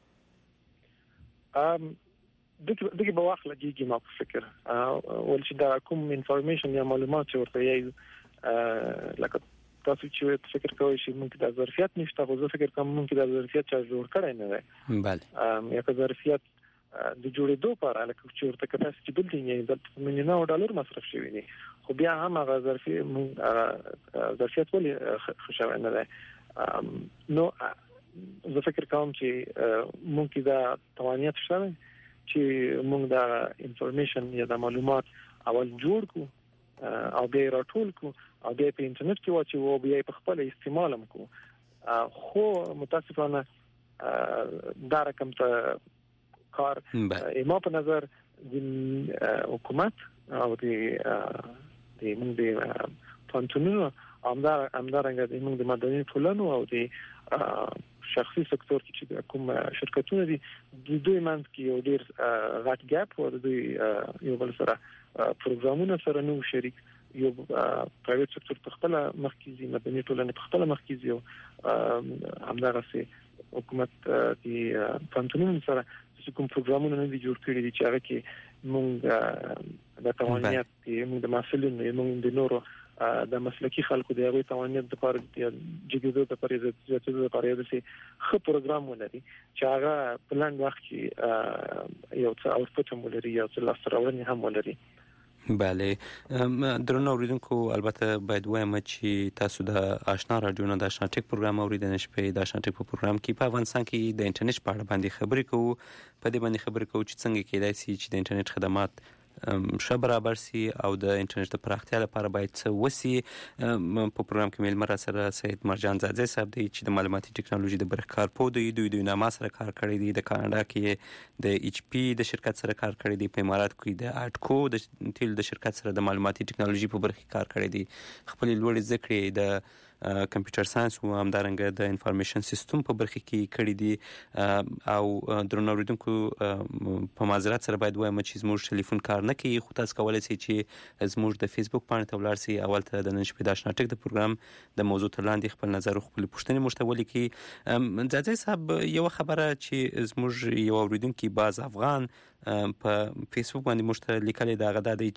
Speaker 11: دغه په واخله کېږي ما فکر ول چې دا کوم انفارمیشن یا معلومات چې ورته یې لکه تاسو چې فکر کوئ چې ممکن د ظرفیت نشته خو زه فکر کوم ممکن د ظرفیت چا جوړ کړی نه دی
Speaker 10: بله
Speaker 11: یا که ظرفیت د جوړېدو لپاره لکه چې ورته کپاسټي بلډینګ یې د مليونو ډالر مصرف شوی دی خو بیا هم هغه ظرفیت ولې خوشاله نه دی نو زه فکر کوم چې ممکن دا توانایت شته چې موږ د انفارمیشن یا د معلومات اول جوړ کو او بیا راټول کو او بیا په انټرنیټ کې واچو او بیا په خپل استعمال کو خو متاسفانه دا رقم ته کار ما په نظر د حکومت او د موږ د پانتونونو امدارنګ د موږ د مدني ټولنو او د شخصي سکتور کې چې کوم شرکتونه دي د دوی منځ کې یو ډیر غټ ګاپ او د یو بل سره پروګرامونه سره نو شریک یو پرایویټ سکتور په خپل مخکې مدني ټولنه په خپل مخکې یو همدارسه حکومت د پانتونونو سره کوم پروګرامونه نه دي جوړ کړی دي چې هغه کې موږ د توانایت موږ د مسلونو موږ د نورو د مسلکي خلکو د هغوی توانایت لپاره د جګړو لپاره د زیاتېدو لپاره د ښه پروګرام ولري چې هغه په لاندې وخت کې یو څه اوټپوټ هم ولري یو څه لاسته راوړنې هم ولري
Speaker 10: بله درنو اوریدونکو البته باید وایم چې تاسو د آشنا رادیو نه د آشنا ټیک پروګرام اوریدنه شپې د آشنا ټیک په پروګرام کې په افغانستان کې د انټرنیټ په اړه باندې خبرې کوو په دې باندې خبرې کوو چې څنګه کېدای شي چې د انټرنیټ خدمات ښه برابر سي او د انټرنیټ د پراختیا لپاره باید څه وسی په پروګرام کې ملمر سره سید مرجان زاده صاحب دی چې د معلوماتي ټکنالوژي د برخه کارپو دی دوی نامه سره کار کړی دی د کاناډا کې د ایچ پی د شرکت سره کار کړی دی په امارات کې د اټکو د تیل د شرکت سره د معلوماتي ټکنالوژي په برخه کار کړی دی خپل لوړ ذکر د کمپیوټر ساينس او همدارنګه د انفارمیشن سیستم په برخه کې کړی دي او درنو اوریدونکو په معذرت سره باید وایم چې زموږ ټلیفون کار نه کوي خو تاسو کولای شئ چې زموږ د فیسبوک باندې تولار سي اول ته د نن شپې د آشنا ټیک د پروګرام د موضوع تر لاندې خپل نظر او خپل پوښتنې مشتول کی ځاځي صاحب یو خبره چې زموږ یو اوریدونکو باز افغان په فیسبوک باندې مشترک لیکل دا غدا دی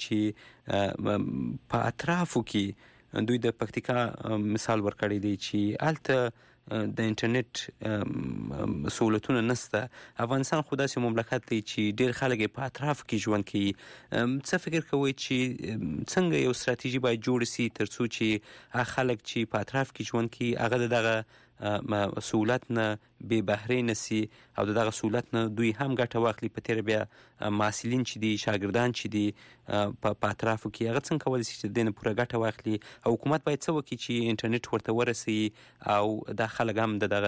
Speaker 10: چې په اطرافو کې دوی د پکتیکا مثال ورکړی دی چې الته د انټرنیټ سہولتونه نشته افغانستان خو داسې مملکت دی چې ډیر خلک په اطراف کې ژوند کوي څه فکر کوئ چې څنګه یو ستراتیژي باید جوړ شي ترڅو چې خلک چې په اطراف کې ژوند کوي هغه دغه سہولت نه به بهره نسی او دغه سہولت نه دوی هم ګټه واخلي په تیر بیا محصلین چې دي شاګردان چې دي په اطرافو کې هغه څنګه کولای شي چې دنه پوره ګټه واخلي او حکومت باید څه وکړي چې انټرنیټ ورته ورسي او د خلک هم دغه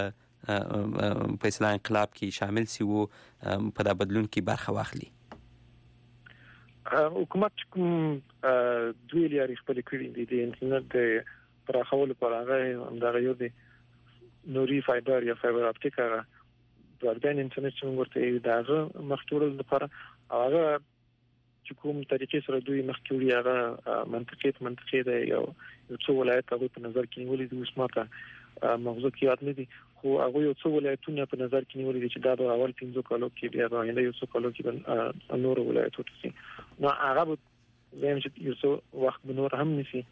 Speaker 10: په اسلامي انقلاب کې شامل شي او په دا بدلون کې برخه واخلي
Speaker 11: حکومت کوم دوی لري خپل کړی دي د انټرنیټ د پراخولو لپاره هغه دغه یو دي نوري فایبر یا فایبر اپټیک هغه برډن انټرنیټ څنګه ورته داغه مخټول لپاره هغه چې کوم طریقې سره دوی مخکوري هغه منطقي دی یو څو ولایت هغه په نظر کې نیولې دي اوس ماته موضوع کې یاد نه دي خو هغه یو څو ولایتونه په نظر کې نیولې دي چې دا د اول 15 کالو کې بیا باندې یو څو کالو کې نور ولایتونه سي نو هغه زم چې یو څو وخت بنور هم نشي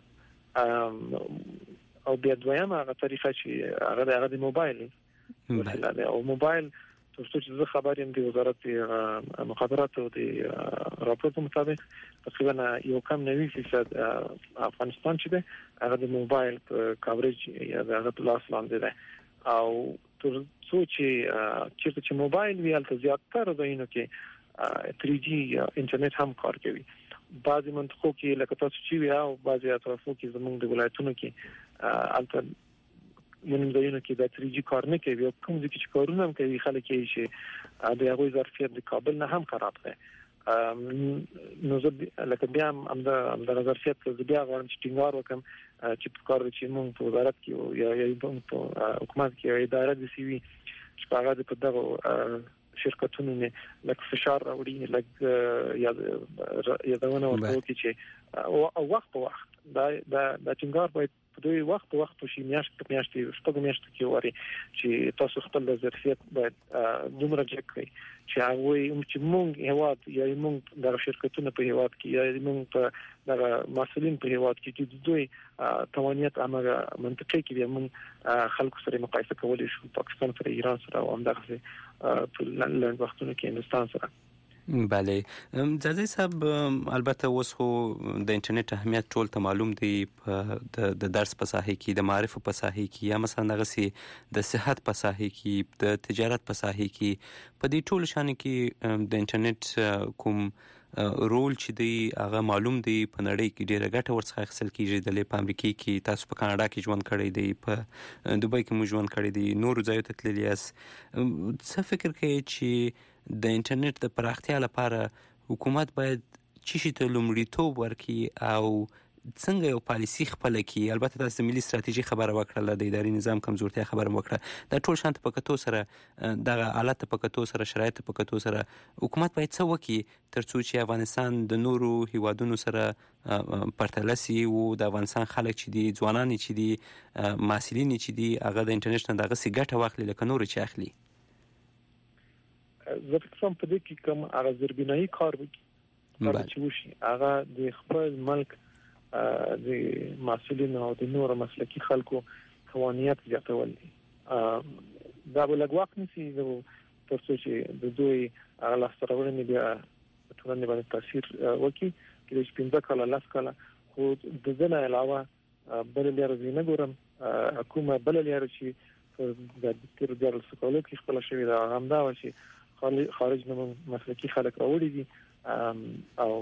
Speaker 11: او بیا دویمه هغه طریقه چې هغه د موبایل وسیله او موبایل ترڅو چې زه خبر یم د وزارت مخابرات او د راپور مطابق تقریبا یو کم 90% افغانستان چې ده هغه د موبایل کاورج یا د پلاس لاندې ده او ترڅو چې موبایل ویل ته زیاتره ځایونو کې 3G انټرنیټ هم کار کوي بعضی منطقو کې لکه تاسو چې وی او بعضی اطرافو کې زموږ د ولایتونو کې البته یعنی دایونه کې د 3G کار نه کوي کوم ځکه چې کارونه هم کوي خلک یې چې د هغه ظرفیت د کابل نه هم خراب دی نو زه لکه بیا هم د ظرفیت کې بیا غواړم چې ټینګار وکم چې په کار چې موږ په وزارت کې یا په حکومت کې اداره د سی وی چې هغه په دغه شرکتونو نه لکه فشار راوړي لکه یا دونه ورته چې او وخت په وخت دا ټینګار باید په دوی وخت شي میاشتې شپږ میاشتې کې واري چې تاسو خپل ظرفیت باید دومره جګ کړئ چې هغه چې موږ هیواد یا موږ د شرکتونو په هیواد کې یا موږ په د مسؤلین په هیواد کې چې دوی توانیت امره منطقي کې موږ خلکو سره مقایسه کولای شو پاکستان سره ایران سره او همدغه په لږ وختونو کې هندستان سره.
Speaker 10: بله ځاځي صاحب البته اوس خو د انټرنیټ اهمیت ټول ته معلوم دی د درس په ساحه کې د معرف په ساحه کې یا مثلا دغه سي د صحت په ساحه کې د تجارت په ساحه کې په دې ټول شان کې د انټرنیټ کوم رول چې دی هغه معلوم دی په نړۍ کې ډیره ګټه ورڅخه اخیستل کیږي د امریکا کې تاسو په کاناډا کې ژوند کړی دی په دوبۍ کې مو ژوند کړی دی نور ځایو ته تللی یاست څه فکر کوئ چې د انټرنیټ د پراختیا لپاره حکومت باید چی شي ته لومړیتوب ورکړي او څنګه یو پالیسی خپل کړي البته تاسو ملي ستراتیژي خبره وکړه د اداري نظام کمزورتیا خبره وکړه دا ټول شانت په کتو سره د حالت په کتو سره شرایط په کتو سره حکومت باید څه وکړي ترڅو چې افغانستان د نورو هیوادونو سره پرتله سي او د افغانستان خلک چې دي ځوانان چې دي مسؤلین چې دي هغه د انټرنیټ نه دغه سي ګټه واخلي لکه نور چې اخلي.
Speaker 11: زه فکر کوم په دې کې کوم هغه زربینایي کار چې وشي هغه د خپل ملک د مسؤلین او د نور مسلکي خلکو قوانینات زیاتول دي دا به لږ وخت نیسي ترڅو چې د دوی هغه لاستهراوړنې بیا په ټولنې باندې تاثیر وکړي چې 15 کاله 10 کاله خو د دې نه علاوه بل لري نه ګورم حکومت بل لري چې د تیر د سکولو کې خپل شوی دا همدا و چې خارج نه مسلکي خلک راوړي دي او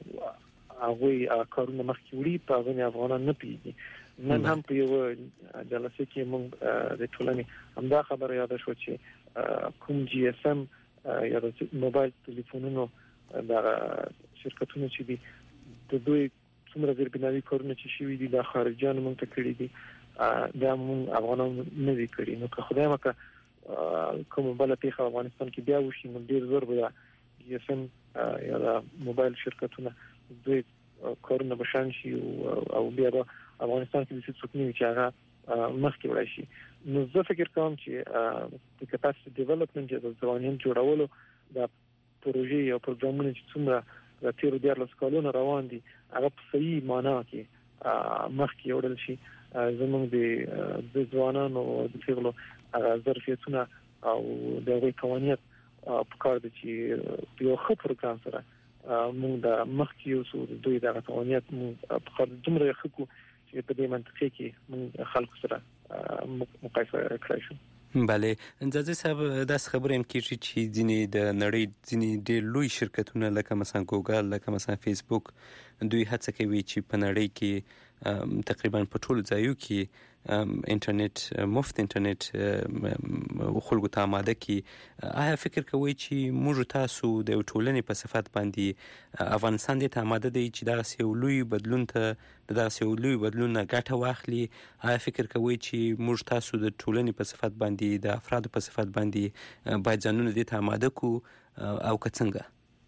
Speaker 11: هغه کارونه مخکې وړي په غوښنه افغانان نه پیږي نن هم په یو جلسه کې موږ د ټولنې همدا خبره یاد شو چې کوم جی اس ام یا د موبایل ټلیفونونو د شرکتونو چې دي د دوی څومره زیربناوي کارونه چې شوي دي د خارجيانو موږ ته کړی دي دا موږ افغانان نه دي کړی نو که خدای مکه کوم بل پیښه افغانستان کې بیا وشي نو ډیر زور به جی اس ام یا د موبایل شرکتونه دوی کارونه بشان شي او بیا افغانستان کې د څه څه چې هغه مخکې وړي شي نو زه فکر کوم چې د کپاسټي ډیولپمنت یا د ځوانانو جوړولو د پروژې او پروګرامونو چې څومره د تیر د کالونو روان دي هغه په صحیح معنا کې مخکې وړل شي زموږ د ځوانانو د پیغلو ظرفیتونه او د غوي قوانینات په کار دي چې یو ښه پروګرام سره موږ د مخکې اوسو دوی د قوانینات موږ په کار دومره ښه کو چې په دې منطقه کې موږ خلکو سره مقایسه کړی شو.
Speaker 10: بله انځي صاحب داس خبره هم کیږي چې ځینې د نړۍ ځینې ډېر لوی شرکتونه لکه مثلا ګوګل لکه مثلا فیسبوک دوی هڅه کوي چې په نړۍ کې تقریبا په ټول ځایو کې انټرنیټ مفت انټرنیټ خلکو ته آماده کی آیا فکر کوئ چې موږ تاسو د ټولنې په صفات باندې افغانستان دې ته آماده دی چې دا سیو لوی بدلون ته دا سیو لوی بدلون نه ګټه واخلي آیا فکر کوئ چې موږ تاسو د ټولنې په صفات باندې د افرادو په صفات باندې باید ځانونه دې ته آماده کو او که څنګه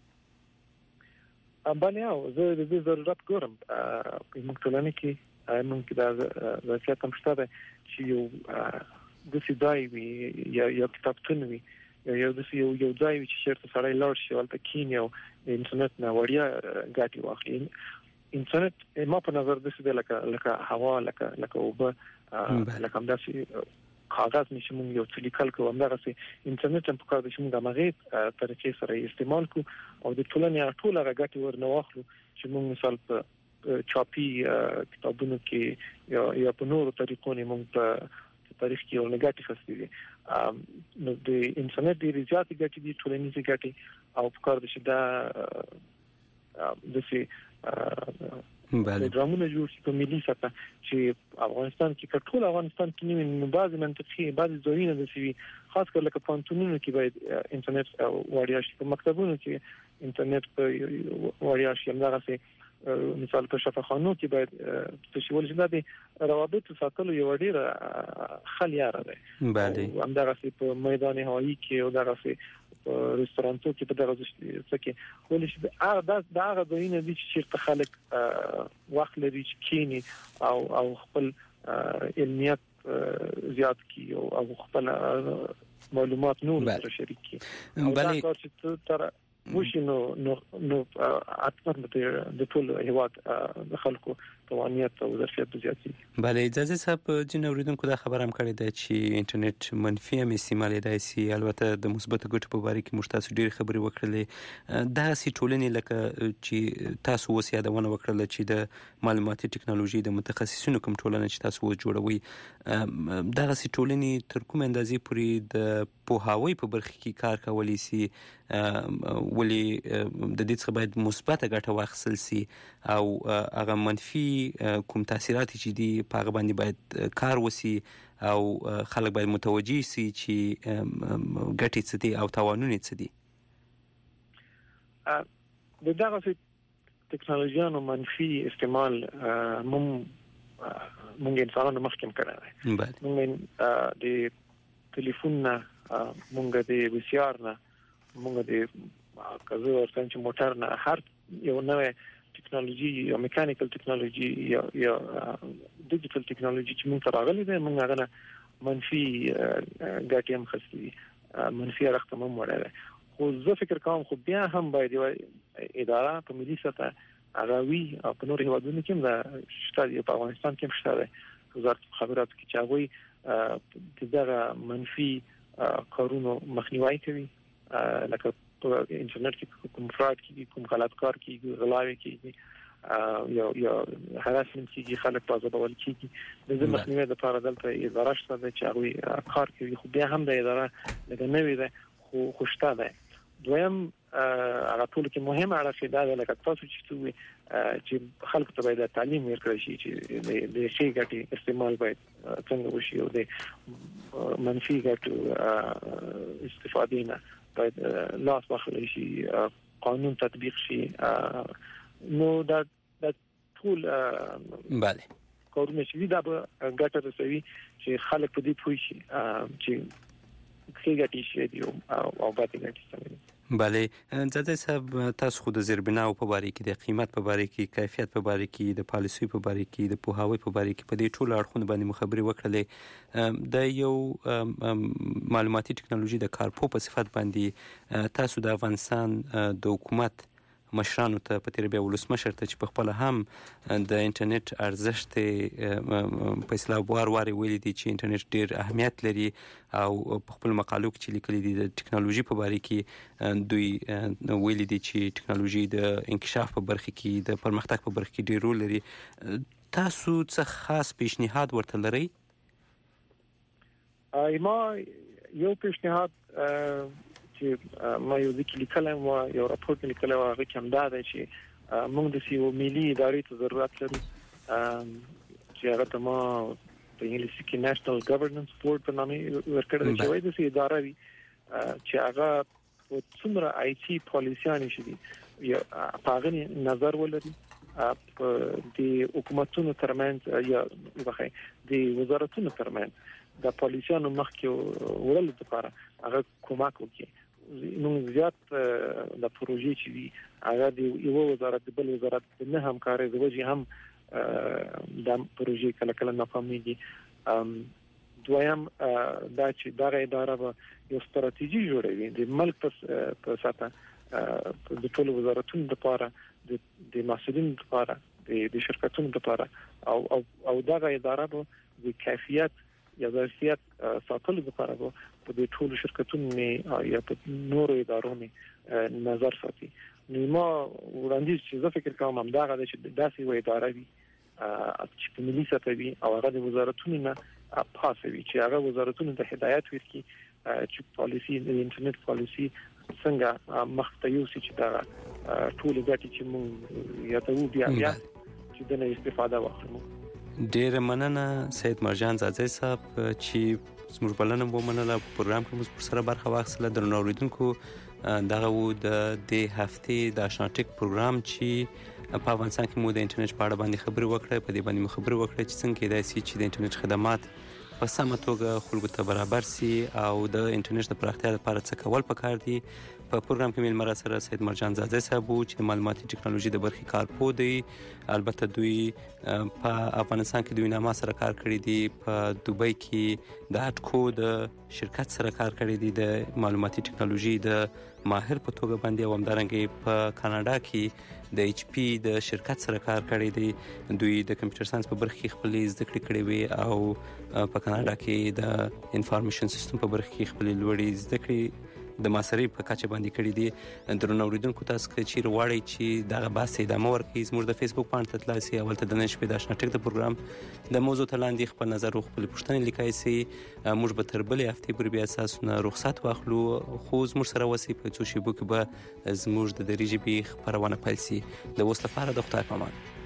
Speaker 11: باندې زه د دې ضرورت ګورم په موږ ټولنه کې ممکن دا ځکه تم شته چې یو د سیدای وی یا کتابتون وی یا د یو ځای چې شرط سره لاړ شي ولته کینیو انټرنیټ نه وړیا ګټي واخلي انټرنیټ ما په نظر د سیده لکه هوا لکه وب لکه هم داسې کاغذ نشي موږ یو څه لیکل کوو همدغه سي انټرنیټ هم په کار دي چې موږ د مغې طریقې سره استعمال کو او د ټولنې ټول هغه ګټي ورنه واخلو چې موږ مثال په چاپی کتابونو کې یا په نورو طریقو نه موږ په تاریخ کې یو نګاټي خستې دي نو د انټرنیټ د ریاضي ګټي دي ټولنیزه ګټي او په کار دي چې دا د سي پروګرامونه جوړ شي په ملي سطح چې افغانستان کې ټول افغانستان کې نو بعض منطقي بعض ځایونه د سي خاص کر لکه پانتونونو کې باید انټرنیټ وړیا شي په مکتبونو کې انټرنیټ وړیا شي همدغه سي مثال په شفاخانو کې باید تشویل شي د روابط ساتلو یو ډیر خلیاره ده
Speaker 10: بله
Speaker 11: همدغه په میدان هوایی کې او دغه په رستورانتو کې په دغه څه کې ولې چې دا هغه ځایونه دي چې خلک وخت لري چې کینی او خپل علمیت زیات کی او خپل معلومات نور سره شریک کی
Speaker 10: بله
Speaker 11: کار چې تر وشي نو اکثر د ټول هیواد د خلکو توانیت او ظرفیت زیاتی.
Speaker 10: بله اجازه صاحب جن اوریدونکو دا خبر هم کړی دی چې انټرنیټ منفي هم استعمالېدای شي، البته د مثبت ګټو په باره کې موږ تاسو ډېر خبرې وکړلې. داسې ټولنې لکه چې تاسو اوس یادونه وکړله چې د معلوماتي ټکنالوژي د متخصصینو کوم ټولنه چې تاسو اوس جوړوي، دغسې ټولنې تر کومې اندازې پورې د پوهاوي په برخه کې کار کولی شي، ولې د دې څخه باید مثبته ګټه واخیستل شي او هغه منفي کوم تاثیرات چې دي په هغه باندې باید کار وشي او خلک باید متوجه شي چې ګټې څه دي او تاوانونه څه دي.
Speaker 11: د دغه ټکنالوژیانو منفي استعمال مونږ انسانانو مخکې کړی دی. مونږ د ټلیفون نه، مونږ د ویسیار نه، مونږ د کزو ورڅنګ موټر نه، هر یو نوې ټکنالوژي یا میکانیکل ټکنالوژي یا ډیجیټل ټکنالوژي چې موږ ته راغلي ده، موږ هغه منفي ګټې هم خستې دي، منفي اړخ ته هم وړی دی. خو زه فکر کوم خو بیا هم باید یو اداره په ملي سطحه هغه وي او په نورو هیوادونو کې هم شته دي، په افغانستان کې هم شته دی وزارت مخابراتو کې چې هغوی دغه منفي کارونو مخنیوي کوي، لکه په انټرنیټ کې کوم فراډ کیږي، کوم غلط کار کیږي، غلاوي کیږي یا هراسمنت کیږي، خلک پازابول کیږي. د دې مخنیوي لپاره دلته اداره شته چې هغوی کار کوي، خو بیا هم د اداره لکه نوې ده خو شته ده. دویم هغه ټول کې مهمه اړه دا ده لکه تاسو چې خلکو ته باید تعلیم ورکړل شي چې د شي ګټې استعمال باید څنګه وشي او د منفي ګټو استفادې نه باید لاس واخلي شي، قانون تطبیق شي. نو دا ټول
Speaker 10: بله
Speaker 11: کارونه چې دا به ګټه رسوي چې خلک په دې پوه شي چې څه ګټې شي او باندې ګټې سموي.
Speaker 10: بله زده صاحب، تاسو خو د زیربناو په باره کې، د قیمت په باره کې، کیفیت په باره کې، د پالیسۍ په باره کې، د پوهاوي په باره کې، په دې ټولو اړخونو باندې مو خبرې وکړلې. د یو معلوماتي ټکنالوژي د کارپو په صفت باندې تاسو د افغانستان د حکومت مشرانو ته په تیر بیا ولسمشر ته چې په خپل هم د انټرنیټ ارزښت په اصطلاح وار ویلي دي چې انټرنیټ ډیر اهمیت لري او په خپل مقالو کې چې لیکلي دي د ټکنالوژي په باره کې دوی ویلي دي چې ټکنالوژي د انکشاف په برخه کې، د پرمختګ په برخه کې ډیر رول لري. تاسو څه خاص پیشنهاد ورته لرئ؟
Speaker 11: ما یو پیشنهاد چې ما یو ځکه لیکلم و یو راپور لیکلم هغه کوم دا دی چې موږ د یو ملي ادارې ته ضرورت لرو چې هغه ته ما په انګلیسي کې نېشنل ګورننس بورډ په نامه ورکړل شوی د ادارې چې هغه څومره آی ټي پالیسيان شي یا پاغني نظر ولري په د حکومتونو ترمنځ یا د وزارتونو ترمنځ د پالیسيانو مخکې ورل لپاره هغه کومک وکړي. نو زیات د پروژې چې وي هغه د یو وزارت د بل وزارت نه همکاري د وجه هم د پروژې کله ناکامېږي. دویم دا چې دغه اداره به یو ستراتیژي جوړوي د ملک په ساته د ټولو وزارتونو لپاره، د مسؤلینو لپاره، د شرکتونو لپاره او دغه اداره به د کیفیت یا ظرفیت ساتلو لپاره په دې ټولو شرکتونو یا په نورو ادارو نظر ساتي. نو ما وړاندیز چې زه فکر کوم همدغه دی چې داسې یوه اداره وي چې په ملي سطح وي او هغه د وزارتونو نه پاسه وي، چې هغه وزارتونو ته هدایت ورکړي چې پالیسي د انټرنیټ پالیسي څنګه مخته یوسي چې دا ټول ګټې چې موږ یادو بیا چې د نه استفاده واخلو.
Speaker 10: ډیره مننه سید مرجان زاده صاحب چې زموږ بلنه ومنله، پروګرام کې موږ سره برخه واخیستله. درنو اوریدونکو، دغه و د دې هفتې د آشنا ټیک پروګرام چې په افغانستان کې مو د انټرنیټ په اړه باندې خبرې وکړې. په دې باندې مو خبرې وکړې چې څنګه کېدای شي چې د انټرنیټ خدمات په سمه توګه خلکو ته برابر سي او د انټرنیټ د پراختیا لپاره څه کول پکار دي. په پروګرام کې میلمه را سره سید مرجان زاده صاحب چې د معلوماتي ټکنالوژي د برخې کارپوه دی. البته دوی په افغانستان کې دوی نامه سره کار کړی دی، په دوبۍ کې د اټکو د شرکت سره کار کړی دی د معلوماتي ټکنالوژي د ماهر په توګه باندې، او همدارنګه په کاناډا کې د ایچ پی د شرکت سره کار کړی دی. دوی د کمپیوټر ساينس په برخه کې خپل زده کړې کړې وي او په کاناډا کې د انفارمیشن سیستم په برخه کې خپل لوړې زده کړې د ماسترۍ په کچه باندې کړې دي. درنو اوریدونکو تاسو که چیرې غواړئ چې دغه بحث ادامه ورکړئ، زموږ د فیسبوک پاڼې ته تلای شئ، اول ته د نن شپې د آشنا ټک د پروګرام د موضوع ته لاندې خپل نظر او خپل پوښتنې لیکای شئ. موږ به تر بلې هفتې پورې بیا اساسونه رخصت واخلو، خو زموږ سره اوسئ. په څو شېبو کې به زموږ د دري ژبې خپرونه پیل شي. د اوس لپاره د خدای په امان.